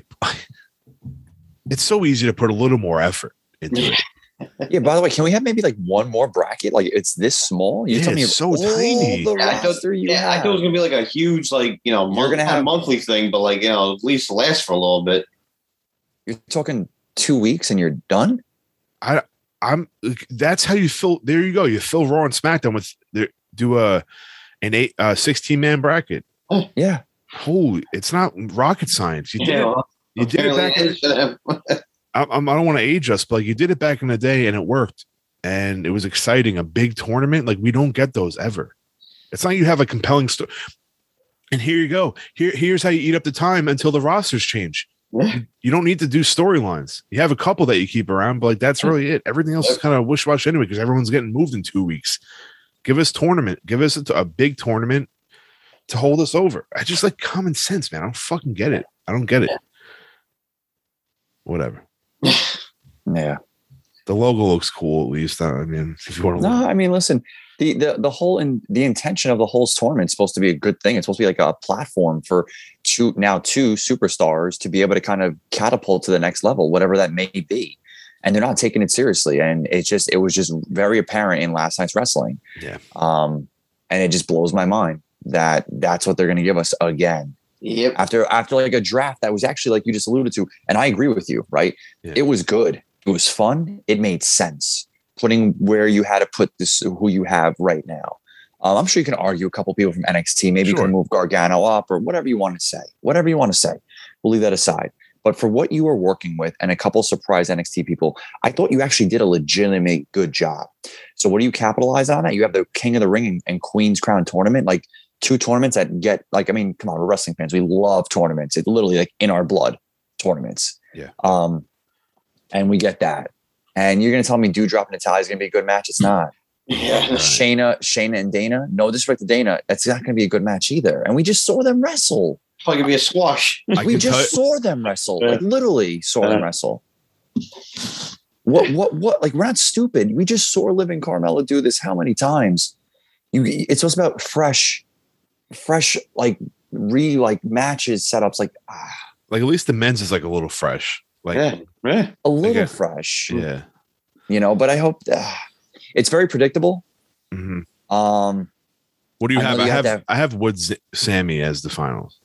It's so easy to put a little more effort into it. Yeah, by the way, can we have maybe like one more bracket? Like it's this small? You Yeah, tell me it's so all tiny. The Yeah, I thought, roster you yeah, I have. thought it was gonna be like a huge, like you know, You're month, gonna not a have- monthly thing, but like you know, at least last for a little bit. You're talking two weeks and you're done? I'm. That's how you fill. There you go. You fill Raw and SmackDown with there. Do a an eight, uh, sixteen man bracket. Yeah. Holy, it's not rocket science. You did Yeah, it. well, You did it back. In, apparently- I, I'm- I don't want to age us, but like you did it back in the day, and it worked, and it was exciting. A big tournament, like we don't get those ever. It's not you have a compelling story. And here you go. Here, here's how you eat up the time until the rosters change. Yeah. You don't need to do storylines. You have a couple that you keep around, but like that's really it. Everything else is kind of wish wash anyway because everyone's getting moved in two weeks. Give us tournament. Give us a, a big tournament to hold us over. I just like common sense, man. I don't fucking get it. I don't get it. Whatever. Yeah. The logo looks cool, at least. I mean, if you want to, No, I mean, listen, the the the whole and the intention of the whole tournament is supposed to be a good thing. It's supposed to be like a platform for two now two superstars to be able to kind of catapult to the next level, whatever that may be. And they're not taking it seriously. And it's just, it was just very apparent in last night's wrestling. Yeah. Um, and it just blows my mind that that's what they're going to give us again. Yep. After, after like a draft that was actually, like you just alluded to, and I agree with you, right? Yeah. It was good. It was fun. It made sense. Putting where you had to put this, who you have right now. Um, I'm sure you can argue a couple people from N X T. Maybe Sure. you can move Gargano up or whatever you want to say. Whatever you want to say. We'll leave that aside. But for what you were working with and a couple surprise N X T people, I thought you actually did a legitimate good job. So what do you capitalize on that? You have the King of the Ring and, and Queen's Crown tournament, like two tournaments that get like, I mean, come on, we're wrestling fans. We love tournaments. It's literally like in our blood tournaments. Yeah. Um, and we get that. And you're going to tell me Doudrop and Natalya is going to be a good match? It's not. Yeah. Shayna, Shayna and Dana. No disrespect to Dana. That's not going to be a good match either. And we just saw them wrestle. Probably gonna be a squash. I We can just tell- saw them wrestle. Yeah. Like literally saw them Yeah. wrestle. What, what, what? Like, we're not stupid. We just saw Living Carmella do this how many times? You, it's just about fresh, fresh, like re like matches, setups, like ah, Like at least the men's is like a little fresh. Like Yeah. Yeah. a little Okay. fresh, yeah. you know. But I hope ah, it's very predictable. hmm Um, What do you I know have? you I have have to have- I have Woods Sammy as the finals.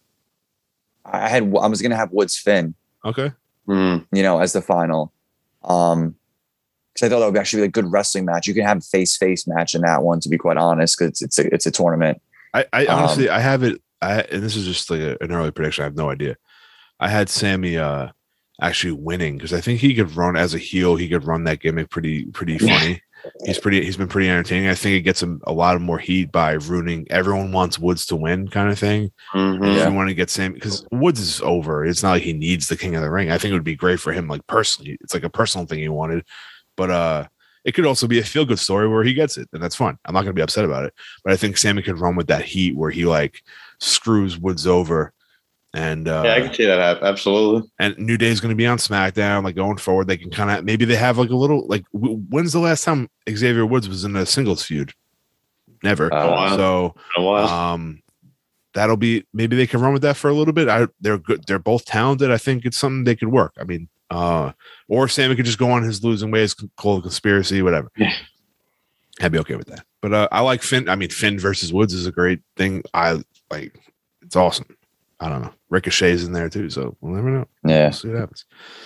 I had I was gonna have Woods Finn, Okay. Mm. you know, as the final. Um, because I thought that would actually be a good wrestling match. You can have a face face match in that one, to be quite honest, because it's a it's a tournament. I, I Um, honestly I have it. I and this is just like a, an early prediction. I have no idea. I had Sammy uh actually winning because I think he could run as a heel. He could run that gimmick pretty pretty funny. He's pretty. He's been pretty entertaining. I think it gets him a lot of more heat by ruining. Everyone wants Woods to win, kind of thing. Mhm. If Yeah. you want to get Sam, because Woods is over. It's not like he needs the King of the Ring. I think it would be great for him, like personally. It's like a personal thing he wanted, but uh, it could also be a feel good story where he gets it, and that's fun. I'm not going to be upset about it. But I think Sammy could run with that heat where he like screws Woods over, and uh, Yeah, I can see that happen. Absolutely. and New Day is going to be on SmackDown. Like going forward, they can kind of maybe they have like a little like. W- when's the last time Xavier Woods was in a singles feud? Never. Uh, wow. So A while. um, that'll be maybe they can run with that for a little bit. I they're good. They're both talented. I think it's something they could work. I mean, uh, or Sammy could just go on his losing ways, call it conspiracy, whatever. Yeah. I'd be okay with that. But uh, I like Finn. I mean, Finn versus Woods is a great thing. I like. It's awesome. I don't know. Ricochet's in there too, so we'll never know. Yeah. We'll see what happens.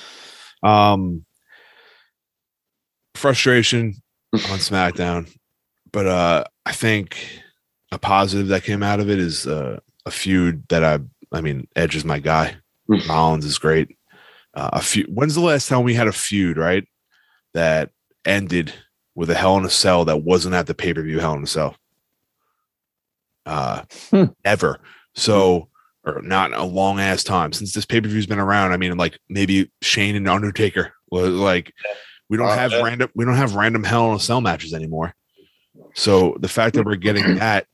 Um, frustration on SmackDown, but uh, I think a positive that came out of it is uh, a feud that I. I mean, Edge is my guy. Rollins is great. Uh, a feud. When's the last time we had a feud, right? That ended with a Hell in a Cell that wasn't at the pay per view Hell in a Cell. Uh, Hmm. Never. So, or not in a long ass time since this pay per view's been around. I mean, like maybe Shane and Undertaker was like, we don't Uh, have yeah. random, we don't have random Hell in a Cell matches anymore. So the fact that we're getting that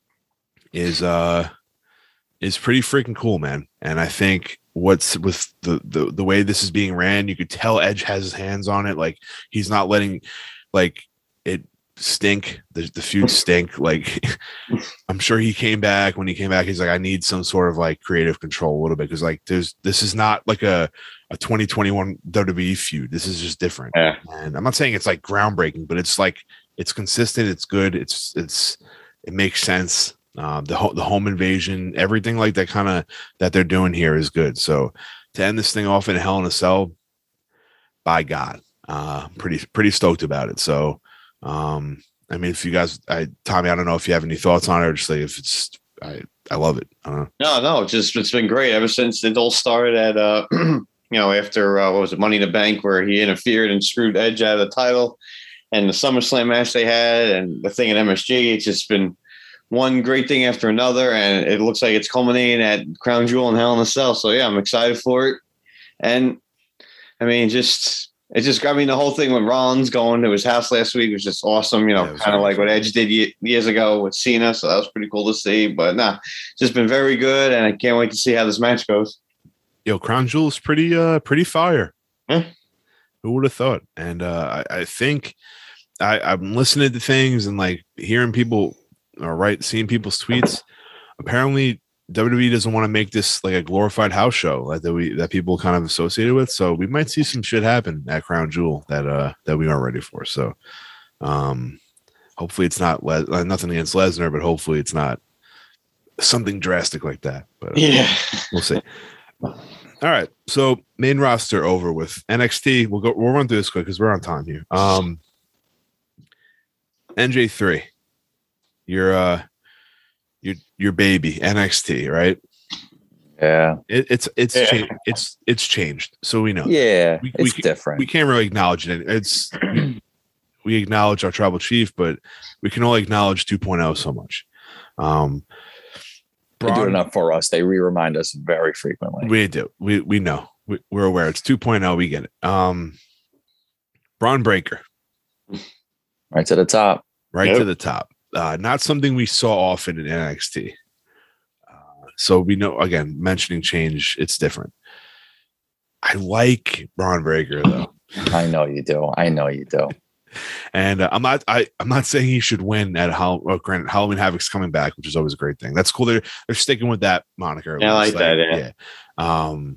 is uh is pretty freaking cool, man. And I think what's with the the the way this is being ran, you could tell Edge has his hands on it. Like he's not letting like it stink. The the feud stink. Like I'm sure he came back when he came back. He's like, I need some sort of like creative control a little bit because like there's this is not like a a twenty twenty-one W W E feud. This is just different. Yeah. And I'm not saying it's like groundbreaking, but it's like it's consistent. It's good. It's it's it makes sense. Um, the ho- the home invasion, everything like that kind of that they're doing here is good. So to end this thing off in Hell in a Cell, by God, uh, pretty pretty stoked about it. So, um, I mean, if you guys, I Tommy, I don't know if you have any thoughts on it or just like if it's, I I love it. I don't know. No, no, it's just it's been great ever since it all started at uh you know, after uh, what was it, Money in the Bank, where he interfered and screwed Edge out of the title, and the SummerSlam match they had, and the thing at M S G. It's just been one great thing after another, and it looks like it's culminating at Crown Jewel and Hell in a Cell. So yeah, I'm excited for it. And I mean, just it just got me the whole thing with Rollins going to his house last week was just awesome. You know, Yeah, it was kind of very like what Edge did ye- years ago with Cena. So that was pretty cool to see. But nah, it's just been very good, and I can't wait to see how this match goes. Yo, Crown Jewel is pretty uh pretty fire. Yeah. Who would have thought? And uh, I, I think I, I'm listening to things and like hearing people, or right, seeing people's tweets. Apparently, W W E doesn't want to make this like a glorified house show like that we that people kind of associated with. So we might see some shit happen at Crown Jewel that uh that we aren't ready for. So um hopefully it's not Le- nothing against Lesnar, but hopefully it's not something drastic like that. But uh, Yeah. we'll see. All right. So main roster over with N X T. We'll go we'll run through this quick because we're on time here. Um N J three. Your uh your your baby, N X T, right? Yeah. It, it's it's Yeah. cha- it's it's changed. So we know. Yeah. We- it's we- different. We can't really acknowledge it. It's we acknowledge our tribal chief, but we can only acknowledge two point oh so much. Um they do it Braun- enough for us. They re-remind us very frequently. We do. We we know. We, we're aware. It's two point oh. We get it. Um, Braun Breaker, Right to the top. right Yep. to the top. Uh, not something we saw often in N X T. Uh, so we know, again, mentioning change, it's different. I like Braun Breaker though, I know you do. I know you do. and uh, I'm not. I I'm not saying he should win at Hall- well, granted, Halloween Havoc's coming back, which is always a great thing. That's cool. They're they're sticking with that moniker. at Yeah, I least. like that, yeah. yeah. Um,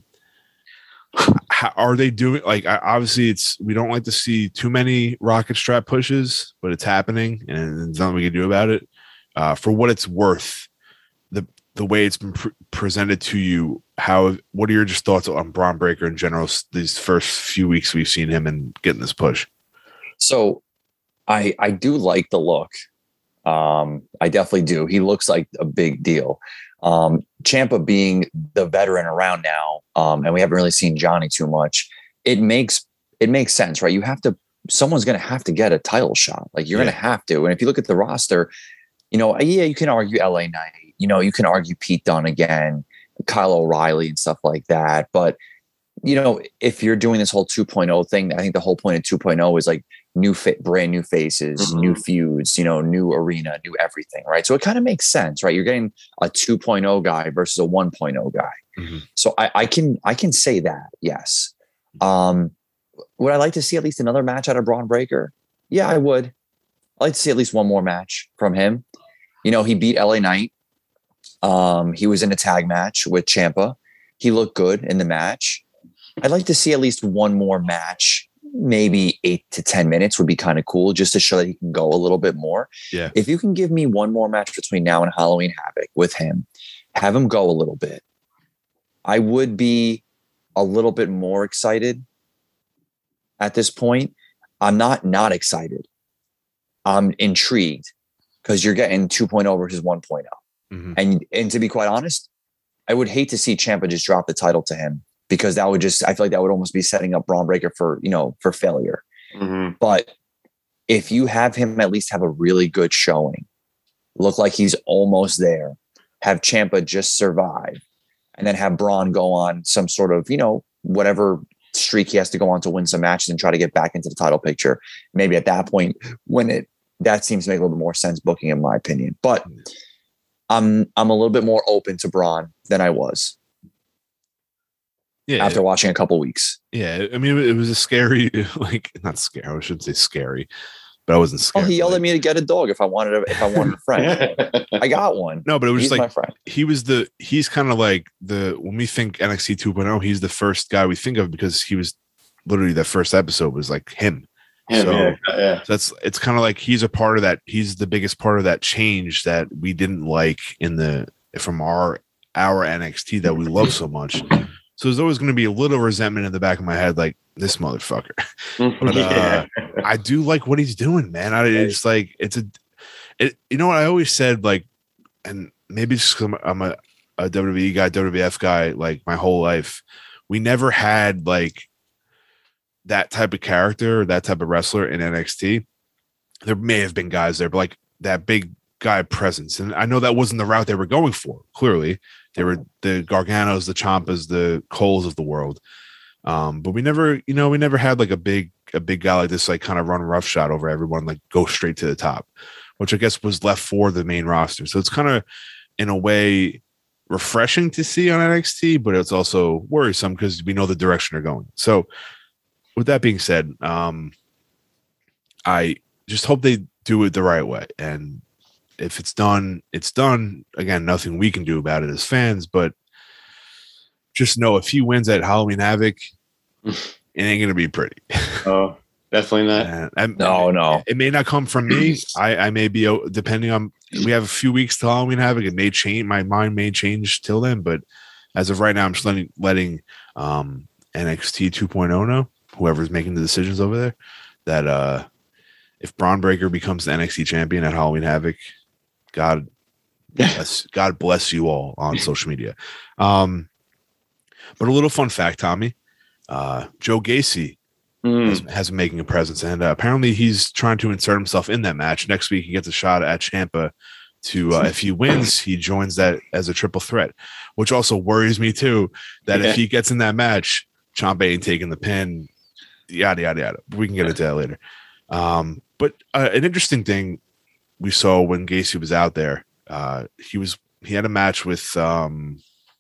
how, are they doing? Like, I, obviously, it's we don't like to see too many rocket strap pushes, but it's happening, and there's nothing we can do about it. Uh, for what it's worth, the the way it's been pre- presented to you, how what are your just thoughts on Braun Breaker in general? s- These first few weeks we've seen him and getting this push. So I I do like the look. Um, I definitely do. He looks like a big deal. Um, Ciampa being the veteran around now, um, and we haven't really seen Johnny too much. It makes it makes sense, right? You have to. Someone's going to have to get a title shot. Like you're Yeah. going to have to. And if you look at the roster, you know, yeah, you can argue L A Knight. You know, you can argue Pete Dunne again, Kyle O'Reilly, and stuff like that. But you know, if you're doing this whole two point oh thing, I think the whole point of two point oh is like new fit, brand new faces, Mhm. new feuds, you know, new arena, new everything, right? So it kind of makes sense, right? You're getting a two point oh guy versus a one point oh guy. Mhm. So I, I can I can say that, yes. Um, would I like to see at least another match out of Braun Breaker? Yeah, I would. I'd like to see at least one more match from him. You know, he beat L A Knight. Um, he was in a tag match with Ciampa. He looked good in the match. I'd like to see at least one more match, maybe eight to ten minutes would be kind of cool, just to show that he can go a little bit more. Yeah. If you can give me one more match between now and Halloween Havoc with him, have him go a little bit, I would be a little bit more excited at this point. I'm not not excited. I'm intrigued because you're getting two point oh versus one point oh. Mhm. And and to be quite honest, I would hate to see Ciampa just drop the title to him because that would just I feel like that would almost be setting up Braun Breaker for, you know, for failure. Mhm. But if you have him at least have a really good showing, look like he's almost there, have Ciampa just survive, and then have Braun go on some sort of, you know, whatever streak he has to go on to win some matches and try to get back into the title picture. Maybe at that point, when it that seems to make a little bit more sense booking, in my opinion. But I'm I'm a little bit more open to Braun than I was Yeah. after watching a couple weeks. Yeah. I mean, it was a scary, like, not scary. I shouldn't say scary, but I wasn't Oh, scared. he yelled like, at me to get a dog if I wanted a if I wanted a friend. I got one. No, but it was He's just my like friend. he was the he's kind of like the when we think N X T two point oh, he's the first guy we think of because he was literally the first episode was like him. Yeah, So- yeah, yeah. So that's it's kind of like he's a part of that. He's the biggest part of that change that we didn't like in the from our our N X T that we love so much. So there's always going to be a little resentment in the back of my head, like this motherfucker. But uh, I do like what he's doing, man. I it's like it's a, it. You know what I always said, like, and maybe it's just 'cause I'm, I'm a, a W W E guy, W W F guy, like my whole life. We never had like that type of character, or that type of wrestler in N X T. There may have been guys there, but like that big guy presence, and I know that wasn't the route they were going for. Clearly, they were the Garganos, the Ciampas, the Coles of the world. Um, but we never, you know, we never had like a big, a big guy like this, like kind of run roughshod over everyone, like go straight to the top, which I guess was left for the main roster. So it's kind of, in a way, refreshing to see on N X T, but it's also worrisome because we know the direction they're going. So, with that being said, um, I just hope they do it the right way, and if it's done, it's done. Again, nothing we can do about it as fans, but just know if he wins at Halloween Havoc, it ain't gonna be pretty. Oh, definitely not. And, and, No, and no. It, it may not come from me. I, I may be depending on. We have a few weeks till Halloween Havoc. It may change. My mind may change till then, but as of right now, I'm just letting letting um, N X T two point oh know, whoever's making the decisions over there, that uh, if Braun Breaker becomes the N X T champion at Halloween Havoc, God bless, God bless you all on social media. Um, but a little fun fact, Tommy, uh, Joe Gacy Mm. has, has been making a presence, and uh, apparently he's trying to insert himself in that match. Next week, he gets a shot at Ciampa to, uh, if he wins, he joins that as a triple threat, which also worries me too, that Yeah. if he gets in that match, Ciampa ain't taking the pin, yada, yada, yada. We can get into that later. Um, but uh, an interesting thing we saw when Gacy was out there, uh, he was he had a match with um,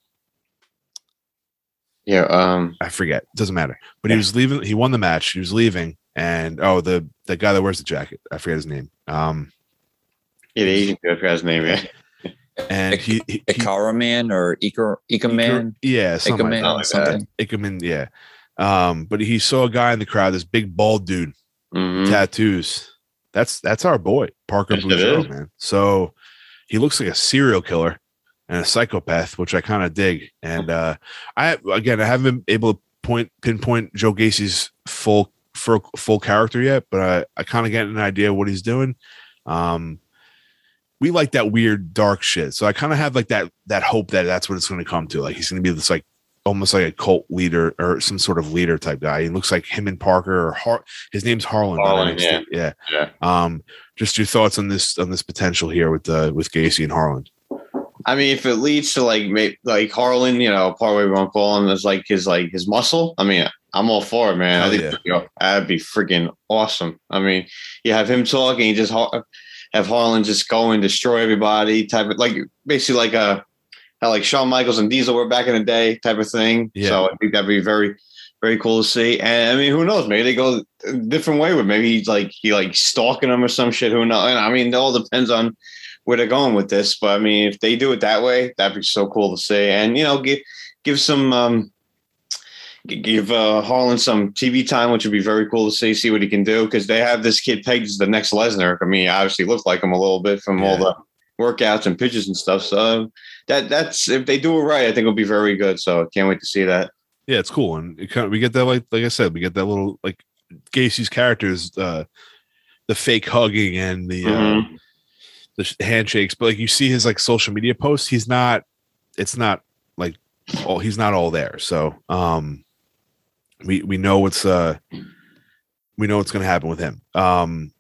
Yeah. Um. I forget, it doesn't matter. But he was leaving. He won the match. He was leaving, and oh, the the guy that wears the jacket, I forget his name. Um, Yeah, the Asian dude, I forgot his name. Yeah. and he, he, he Ikara Man or Ika Ika Man, yeah, something like Ika that. Man, something. Ikaman, yeah. Um, but he saw a guy in the crowd, this big bald dude, Mhm. tattoos. That's that's our boy, Parker Yes, it Boudreaux, is. man. So he looks like a serial killer and a psychopath, which I kind of dig. And uh, I again, I haven't been able to point pinpoint Joe Gacy's full full, full character yet, but I, I kind of get an idea of what he's doing. Um, we like that weird dark shit, so I kind of have like that that hope that that's what it's going to come to. Like he's going to be this like almost like a cult leader or some sort of leader type guy. He looks like him and Parker or Har- his name's Harlan. Harlan, yeah. yeah, Yeah. Um, just your thoughts on this on this potential here with uh, with Gacy and Harlan. I mean, if it leads to like maybe, like Harlan, you know, partway around calling is like his like his muscle. I mean, I'm all for it, man. I Hell think yeah. you know, that'd be freaking awesome. I mean, you have him talking, you just ha- have Harlan just go and destroy everybody, type of like basically like a how like Shawn Michaels and Diesel were back in the day, type of thing. Yeah. So I think that'd be very, very cool to see. And I mean, who knows? Maybe they go a different way with maybe he's like he like stalking them or some shit. Who knows? And I mean, it all depends on where they're going with this. But I mean, if they do it that way, that'd be so cool to see. And you know, give give some um g- give uh Harlan some T V time, which would be very cool to see, see what he can do. Because they have this kid pegged as the next Lesnar. I mean, he obviously looks like him a little bit from all Yeah. the workouts and pictures and stuff. So that that's if they do it right, I think it'll be very good. So can't wait to see that. Yeah, it's cool, and it kind of, we get that like like I said, we get that little like Gacy's characters, uh, the fake hugging and the uh, Mhm. the sh- handshakes, but like you see his like social media posts, he's not. It's not like all he's not all there. So um, we we know what's uh we know what's going to happen with him. Um,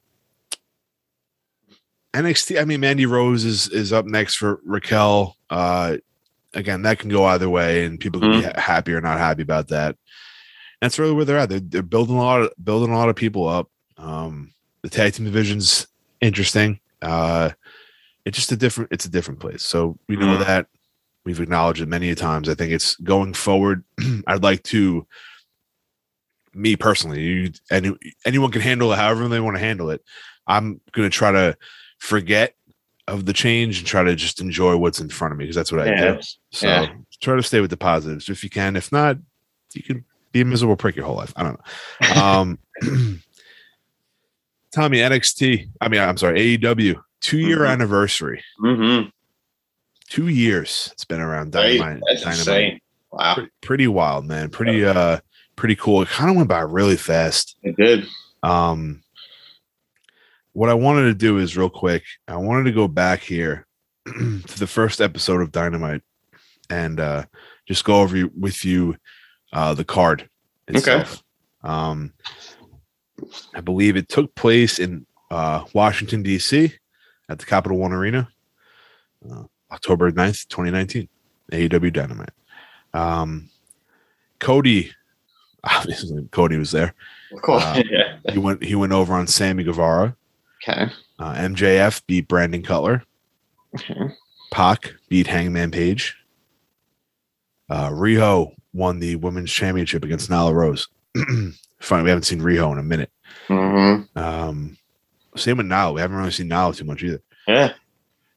N X T. I mean, Mandy Rose is is up next for Raquel. Uh, again, that can go either way, and people can be ha- happy or not happy about that. That's really where they're at. They're, they're building a lot of building a lot of people up. Um, the tag team division's interesting. Uh, it's just a different. It's a different place. So we know Mhm. that. We've acknowledged it many a times. I think it's going forward. I'd like to, me personally, you, any, anyone can handle it however they want to handle it. I'm going to try to forget of the change and try to just enjoy what's in front of me because that's what I do. Yeah. So Yeah. try to stay with the positives if you can. If not, you can be a miserable prick your whole life. I don't know. Um, Tommy, N X T, I mean, I'm sorry, A E W, two year Mhm. anniversary. Mm-hmm. Two years it's been around Right? Dynamite. That's Dynamite. insane. Wow. Pretty, pretty wild, man. Pretty uh pretty cool. It kind of went by really fast. It did. Um what I wanted to do is real quick, I wanted to go back here to the first episode of Dynamite and uh just go over you- with you uh the card itself. Um I believe it took place in uh Washington, D C at the Capital One Arena. Uh, October ninth, twenty nineteen, A E W Dynamite. Um, Cody, obviously Cody was there. Of course. Uh, yeah. He went he went over on Sammy Guevara. Okay. Uh, M J F beat Brandon Cutler. Okay. Pac beat Hangman Page. Uh, Riho won the women's championship against Nyla Rose. Funny, we haven't seen Riho in a minute. Mm-hmm. Um, same with Nyla. We haven't really seen Nyla too much either. Yeah.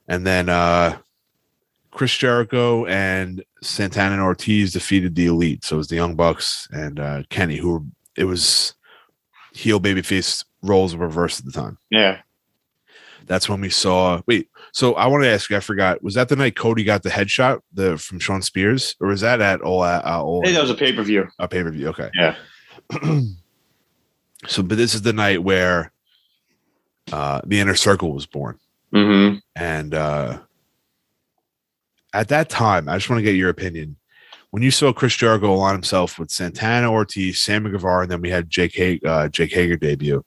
And then uh, Chris Jericho and Santana and Ortiz defeated the Elite. So it was the Young Bucks and uh, Kenny, who were, it was heel babyface roles were reversed at the time. Yeah. That's when we saw. Wait, so I want to ask you. I forgot. Was that the night Cody got the headshot the from Shawn Spears, or was that at all? Uh, all I think that was a pay per view. A pay per view. Okay. Yeah. So, but this is the night where uh, the Inner Circle was born, Mm-hmm. and uh, at that time, I just want to get your opinion. When you saw Chris Jericho align himself with Santana, Ortiz, Sammy Guevara, and then we had Jake Hager, uh, Jake Hager debut.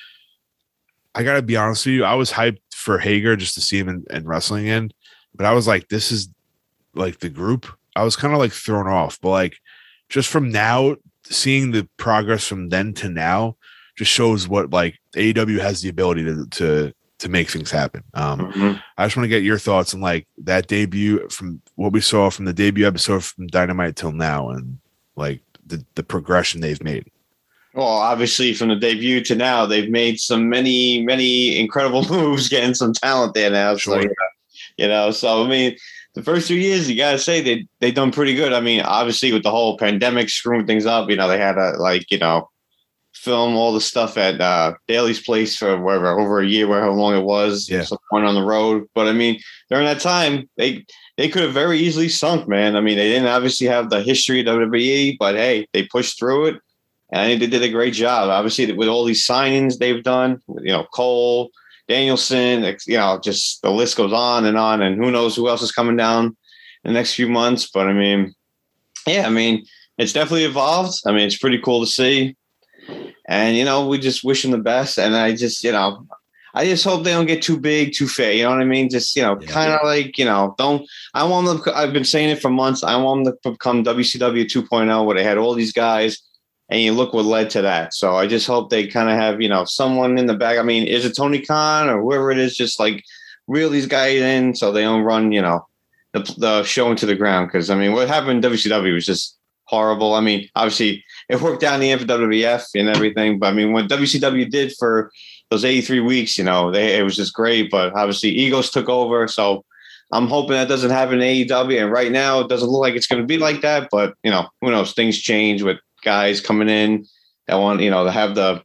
I gotta be honest with you, I was hyped for Hager just to see him in, in wrestling in, but I was like, this is like the group. I was kind of like thrown off, but like just from now, seeing the progress from then to now just shows what like A E W has the ability to to to make things happen. Um, Mm-hmm. I just want to get your thoughts on like that debut from what we saw from the debut episode from Dynamite till now, and like the the progression they've made. Well, obviously, from the debut to now, they've made some many, many incredible moves, getting some talent there now. So, Sure. yeah, you know, so I mean, the first two years, you gotta say they they done pretty good. I mean, obviously, with the whole pandemic screwing things up, you know, they had to like you know film all the stuff at uh, Daly's place for whatever over a year, however long it was. Yeah. So went on the road, but I mean, during that time, they they could have very easily sunk, man. I mean, they didn't obviously have the history of W W E, but hey, they pushed through it. And I think they did a great job. Obviously, with all these signings they've done, you know, Cole, Danielson, you know, just the list goes on and on. And who knows who else is coming down in the next few months. But I mean, yeah, I mean, it's definitely evolved. I mean, it's pretty cool to see. And, you know, we just wish them the best. And I just, you know, I just hope they don't get too big, too fat. You know what I mean? Just, you know, Yeah. kind of like, you know, don't, I want them, I've been saying it for months. I want them to become W C W two point oh, where they had all these guys. And you look what led to that. So I just hope they kind of have, you know, someone in the back. I mean, is it Tony Khan or whoever it is, just like reel these guys in so they don't run, you know, the, the show into the ground. Because, I mean, what happened in W C W was just horrible. I mean, obviously, it worked out in the end for W W F and everything. But, I mean, what W C W did for those eighty-three weeks, you know, they it was just great. But, obviously, egos took over. So I'm hoping that doesn't happen in A E W. And right now, it doesn't look like it's going to be like that. But, you know, who knows? Things change with guys coming in that want, you know, to have the,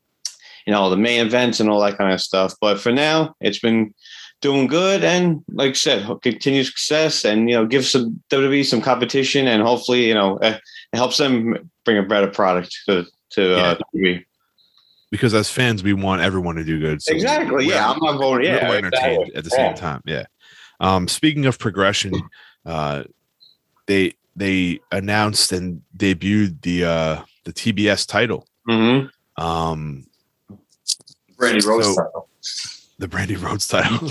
you know, the main events and all that kind of stuff. But for now, it's been doing good. And like I said, continued success and, you know, give some W W E some competition and hopefully, you know, it helps them bring a better product to, to Yeah. uh, W W E. Because as fans, we want everyone to do good. So Exactly. we're- Yeah. I'm not voting. we're Yeah. entertained Exactly. at the Yeah. same time. Yeah. Um, speaking of progression, uh, they they announced and debuted the uh, the T B S title. Mm-hmm. Um, Brandy Rose So- title. the Brandy Rhodes title.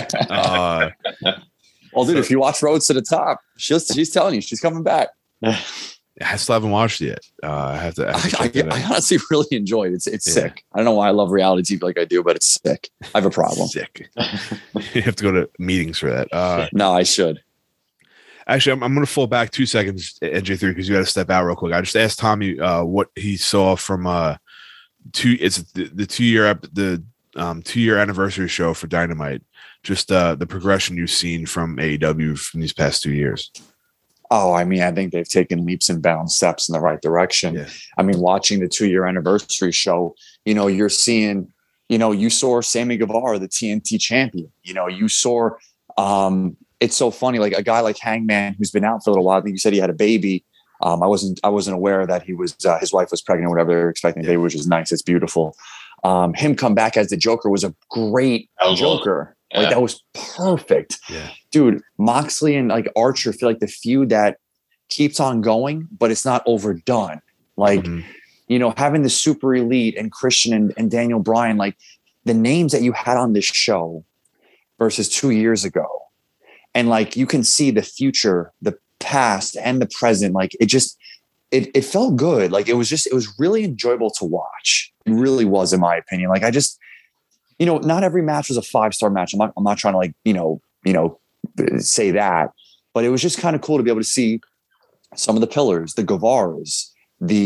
uh, Well, dude, so- if you watch Roads to the Top, she's she's telling you she's coming back. I still haven't watched it yet. Uh, I have to. I, have to I, check it I, out. I honestly really enjoy it. It's it's Yeah. sick. I don't know why I love reality T V like I do, but it's sick. I have a problem. Sick. You have to go to meetings for that. Uh, No, I should. Actually, I'm, I'm going to fall back two seconds, N J three, because you got to step out real quick. I just asked Tommy uh, what he saw from uh, two. It's the, the two year ep- the um, two year anniversary show for Dynamite. Just uh, the progression you've seen from A E W from these past two years. Oh, I mean, I think they've taken leaps and bounds steps in the right direction. Yeah. I mean, watching the two year anniversary show, you know, you're seeing, you know, you saw Sammy Guevara, the T N T champion. You know, you saw. Um, it's so funny, like a guy like Hangman, who's been out for a little while. I think you said he had a baby. Um, I wasn't. I wasn't aware that he was. Uh, his wife was pregnant, or whatever they were expecting a baby, which is nice. It's beautiful. Um, him come back as the Joker was a great That was Joker. Like Yeah. that was perfect. Yeah. Dude, Moxley and like Archer feel like the feud that keeps on going, but it's not overdone. Like, Mhm. you know, having the Super Elite and Christian and, and Daniel Bryan, like the names that you had on this show versus two years ago. And like you can see the future, the past and the present. Like it just it it felt good. Like it was just it was really enjoyable to watch. It really was, in my opinion. Like I just, you know, not every match was a five-star match. I'm not I'm not trying to like, you know, you know, say that, but it was just kind of cool to be able to see some of the pillars, the Guevaras, the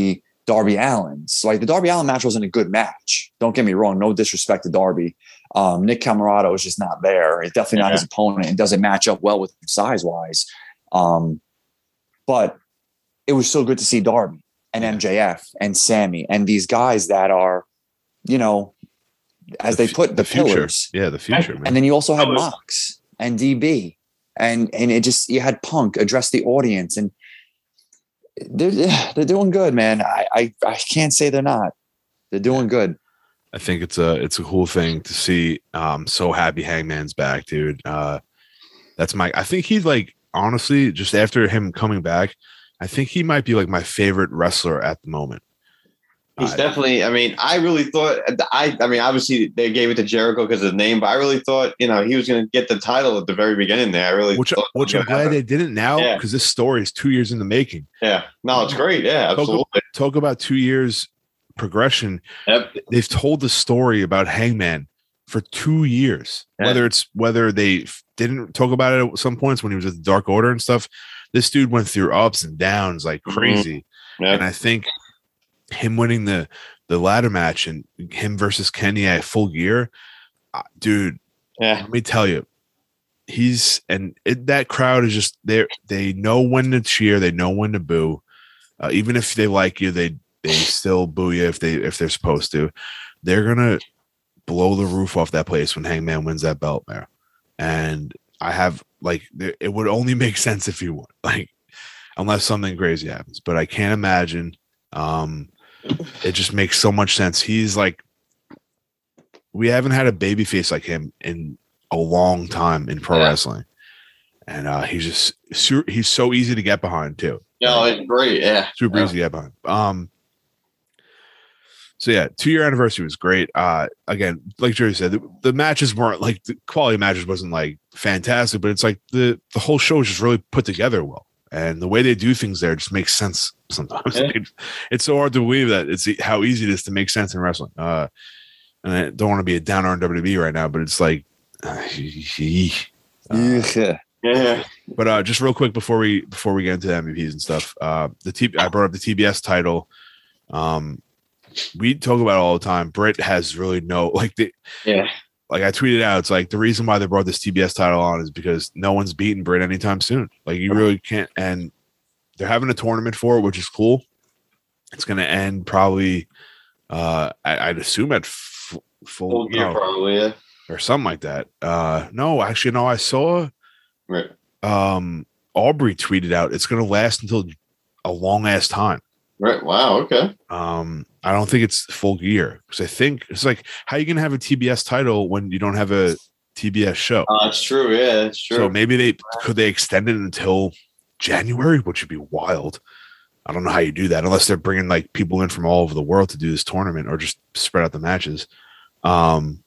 Darby Allin's. So like the Darby Allin match wasn't a good match. Don't get me wrong. No disrespect to Darby. Um, Nick Camarado is just not there. It's definitely not Yeah. his opponent. It doesn't match up well with him size wise. Um, but it was so good to see Darby and M J F and Sammy and these guys that are, you know, as The they fu- put the, future. pillars. Yeah, the future, man. And then you also had That was- Mox and D B, and and it just you had Punk address the audience, and they're yeah, they're doing good, man. I, I I can't say they're not. They're doing good. I think it's a it's a cool thing to see. Um, so happy Hangman's back, dude. Uh, that's my. I think he's like honestly, just after him coming back, I think he might be like my favorite wrestler at the moment. He's Uh, definitely. I mean, I really thought. I. I mean, obviously they gave it to Jericho because of the name, but I really thought, you know, he was going to get the title at the very beginning there. I really, which thought that which was I'm gonna glad happen. they didn't now Yeah. because this story is two years in the making. Yeah. No, it's great. Yeah, Talk, absolutely. talk about two years progression. Yep. They've told the story about Hangman for two years. Yeah. Whether it's whether they f- didn't talk about it at some points when he was at the Dark Order and stuff. This dude went through ups and downs like Mhm. crazy. Yeah. And I think him winning the the ladder match and him versus Kenny at Full Gear, uh, dude, Yeah. let me tell you, he's and it, that crowd is just there. They know when to cheer, they know when to boo. Uh, even if they like you, they they still boo you if they if they're supposed to. They're gonna blow the roof off that place when Hangman wins that belt there. And I have like it would only make sense if he won, like unless something crazy happens. But I can't imagine. Um, it just makes so much sense. He's like, we haven't had a baby face like him in a long time in pro Yeah. wrestling, and uh, he's just su- he's so easy to get behind too. No, it's great. Yeah. Super Yeah. easy to get behind. Um, so yeah, two year anniversary was great. Uh, again, like Jerry said, the, the matches weren't like the quality of matches wasn't like fantastic, but it's like the the whole show is just really put together well, and the way they do things there just makes sense sometimes. Yeah. It's, it's so hard to believe that it's how easy it is to make sense in wrestling. Uh, and I don't want to be a downer on W W E right now, but it's like, uh, uh, Yeah. Yeah. but uh, just real quick before we before we get into the M V Ps and stuff, uh, the T I brought up the T B S title. Um, we talk about it all the time. Britt has really no like the Yeah. like I tweeted out. It's like the reason why they brought this T B S title on is because no one's beating Britt anytime soon. Like you really can't. And they're having a tournament for it, which is cool. It's going to end probably. Uh, I, I'd assume at f- full, Full gear, no, probably. Yeah. or something like that. Uh, no, actually, no. I saw. Right. Um, Aubrey tweeted out it's going to last until a long ass time. Right. Wow. Okay. Um, I don't think it's full gear because I think it's like how you going to have a T B S title when you don't have a T B S show. Uh, that's true. Yeah, that's true. So maybe they could they extend it until January, which would be wild. I don't know how you do that unless they're bringing like people in from all over the world to do this tournament or just spread out the matches. Um,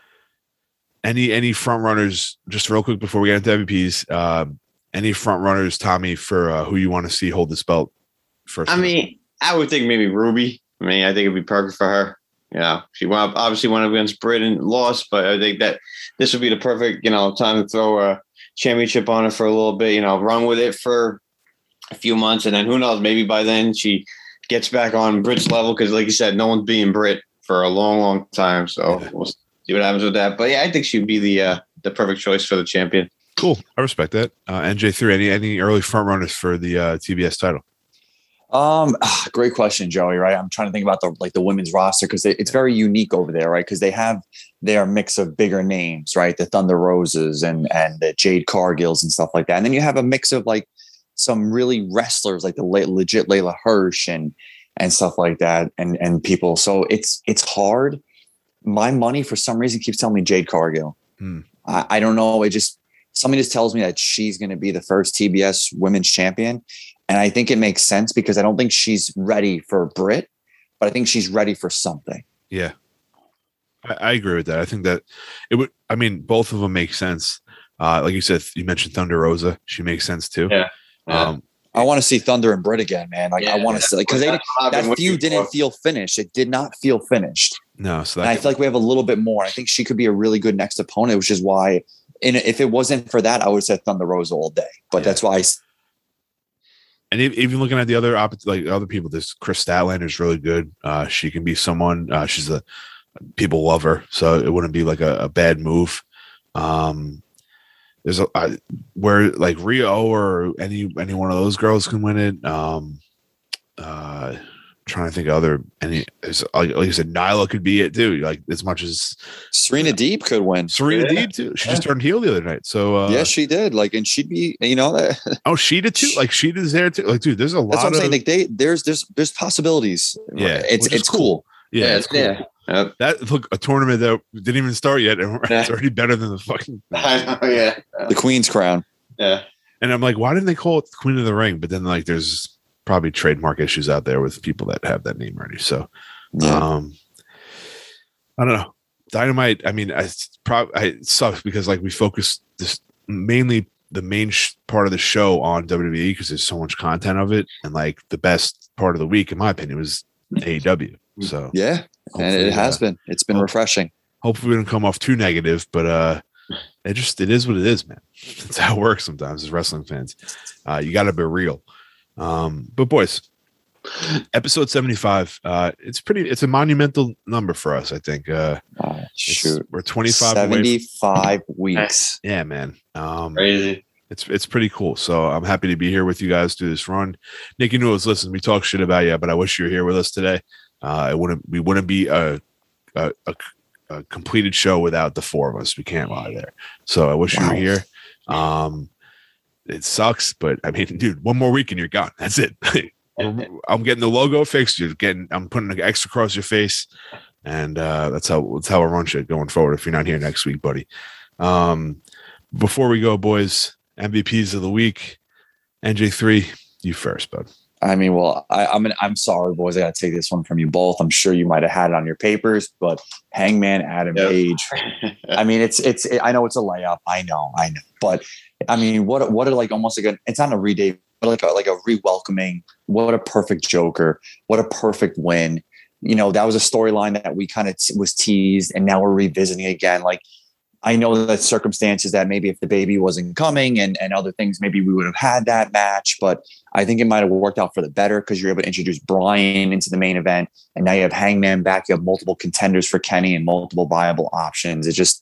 any any front runners? Just real quick before we get into M V Ps, uh, any front runners, Tommy, for uh, who you want to see hold this belt first? I mean, I would think maybe Ruby. I mean, I think it'd be perfect for her. You know, she went up, obviously went up against Britt and lost, but I think that this would be the perfect, you know, time to throw a championship on her for a little bit, you know, run with it for a few months. And then who knows, maybe by then she gets back on Britt's level. Cause like you said, no one's being Britt for a long, long time. So Yeah. we'll see what happens with that. But yeah, I think she'd be the, uh, the perfect choice for the champion. Cool, I respect that. Uh, N J three, any any early front runners for the uh, T B S title? Um, ah, great question, Joey. Right, I'm trying to think about the like the women's roster because it's very unique over there, right? Because they have their mix of bigger names, right? The Thunder Roses and and the Jade Cargills and stuff like that, and then you have a mix of like some really wrestlers like the le- legit Layla Hirsch and and stuff like that, and and people. So it's it's hard. My money for some reason keeps telling me Jade Cargill. Hmm. I, I don't know. It just somebody just tells me that she's going to be the first T B S women's champion. And I think it makes sense because I don't think she's ready for Britt, but I think she's ready for something. Yeah, I, I agree with that. I think that it would. I mean, both of them make sense. Uh, like you said, you mentioned Thunder Rosa. She makes sense too. Yeah. Yeah. Um, I want to see Thunder and Britt again, man. Like I Yeah, want to see because That's what I've been that waiting feud didn't for. feel finished. It did not feel finished. no, so And I that, feel like we have a little bit more. I think she could be a really good next opponent, which is why, and if it wasn't for that, I would have said Thunder Rosa all day. But Yeah. that's why I and even looking at the other op- like other people, this Chris Statlander is really good. Uh, she can be someone. Uh, she's a people love her, so it wouldn't be like a, a bad move. Um, there's a I, where like Rio or any any one of those girls can win it. Um, uh, trying to think of other any like, like you said, Nyla could be it too. Like as much as Serena Deeb could win. Serena Yeah. Deeb too. She just turned heel the other night. So uh, Yeah, she did. Like, and she'd be, you know, oh, she did too. Like she is there too. Like, dude, there's a lot that's what I'm of saying. Like, they there's there's there's possibilities. Yeah, it's which is it's cool. yeah, it's cool. yeah. Yep. That look a tournament that didn't even start yet, and Yeah. it's already better than the fucking. I know, yeah. The Queen's Crown. Yeah. And I'm like, why didn't they call it Queen of the Ring? But then like, there's probably trademark issues out there with people that have that name already. So, Yeah. um, I don't know. Dynamite. I mean, I probably it sucks because like we focus this mainly the main sh- part of the show on W W E because there's so much content of it, and like the best part of the week, in my opinion, was A E W. So Yeah, and hopefully, it has uh, been. It's been hope- refreshing. hopefully we don't come off too negative, but uh it just it is what it is, man. It's how it works sometimes as wrestling fans. Uh you gotta be real. Um, but boys, episode seventy-five, uh it's pretty it's a monumental number for us, I think. Uh Oh, it's- shoot. we're twenty-five away. seventy-five weeks. Yeah, man. Um Crazy. it's it's pretty cool. So I'm happy to be here with you guys through this run. Nick, you know us, listen, we talk shit about you, but I wish you were here with us today. Uh it wouldn't we wouldn't be a a, a a completed show without the four of us. We can't lie there. So I wish you Wow. were here. Um, it sucks, but I mean, dude, one more week and you're gone. That's it. I'm getting the logo fixed. You're getting, I'm putting an X across your face, and uh, that's how that's how I run shit going forward. If you're not here next week, buddy. Um, before we go, boys, M V Ps of the week. N J three, you first, bud. I mean, well, I, I'm I'm sorry, boys. I got to take this one from you both. I'm sure you might have had it on your papers, but Hangman Adam Yep. Page. I mean, it's it's. It, I know it's a layup. I know, I know. But I mean, what what a like almost like a. It's not a re-date, but like a like a re-welcoming. What a perfect Joker. What a perfect win. You know, that was a storyline that we kind of t- was teased, and now we're revisiting again. Like, I know that circumstances that maybe if the baby wasn't coming and, and other things, maybe we would have had that match. But I think it might have worked out for the better because you're able to introduce Brian into the main event. And now you have Hangman back. You have multiple contenders for Kenny and multiple viable options. It just,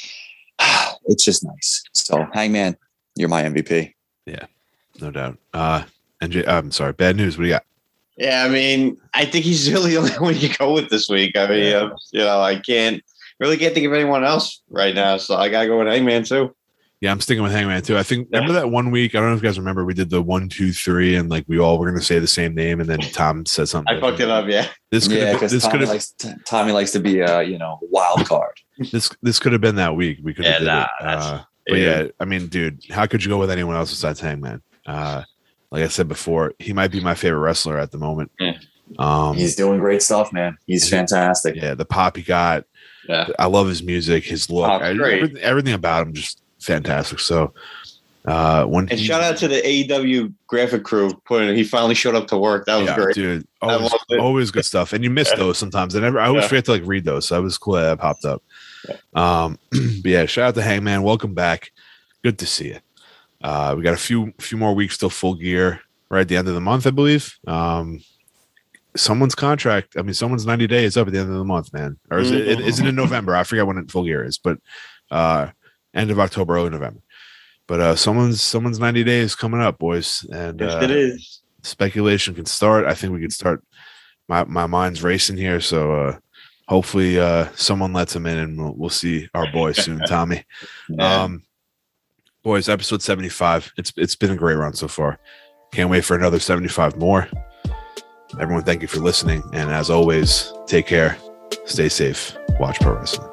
it's just nice. So Hangman, you're my M V P. No doubt. Uh, N J, I'm sorry. Bad news. What do you got? Yeah, I mean, I think he's really the only one you go with this week. I mean, Yeah. uh, you know, I can't really can't think of anyone else right now, so I gotta go with Hangman too. Yeah, I'm sticking with Hangman too. I think remember that one week. I don't know if you guys remember. We did the one, two, three, and like we all were going to say the same name, and then Tom said something. I fucked it up. Yeah, This could Yeah, have because this could Tommy, have likes, Tommy likes to be a, you know, wild card. this this could have been that week. We could have Yeah, did nah, it. that's- Uh, but yeah. yeah, I mean, dude, how could you go with anyone else besides Hangman? Uh, like I said before, he might be my favorite wrestler at the moment. Yeah. Um, He's doing great stuff, man. He's fantastic. yeah, the pop he got. yeah. I love his music, his look, Pop's I- great. everything, everything about him just fantastic. So, uh, when And he- shout out to the A E W graphic crew. Putting he finally showed up to work. That was yeah, great. dude, I always, loved it. always good stuff. And you miss those sometimes. I never, I always Yeah. forget to like read those. So that was cool that, that popped up. Um, but yeah, shout out to Hangman. Welcome back. Good to see you. Uh, we got a few, few more weeks till full gear right at the end of the month, I believe. Um, someone's contract. I mean, someone's ninety days up at the end of the month, man. Or is it, it is it in November? I forget when it full gear is, but uh, end of October, early November. But uh, someone's someone's ninety days coming up, boys, and Yes, uh, it is. speculation can start. I think we can start. My my mind's racing here, so uh, hopefully uh, someone lets him in, and we'll, we'll see our boy soon, Tommy. Yeah. Um, boys, episode seventy-five. It's it's been a great run so far. Can't wait for another seventy-five more. Everyone, thank you for listening, and as always, take care, stay safe, watch pro wrestling.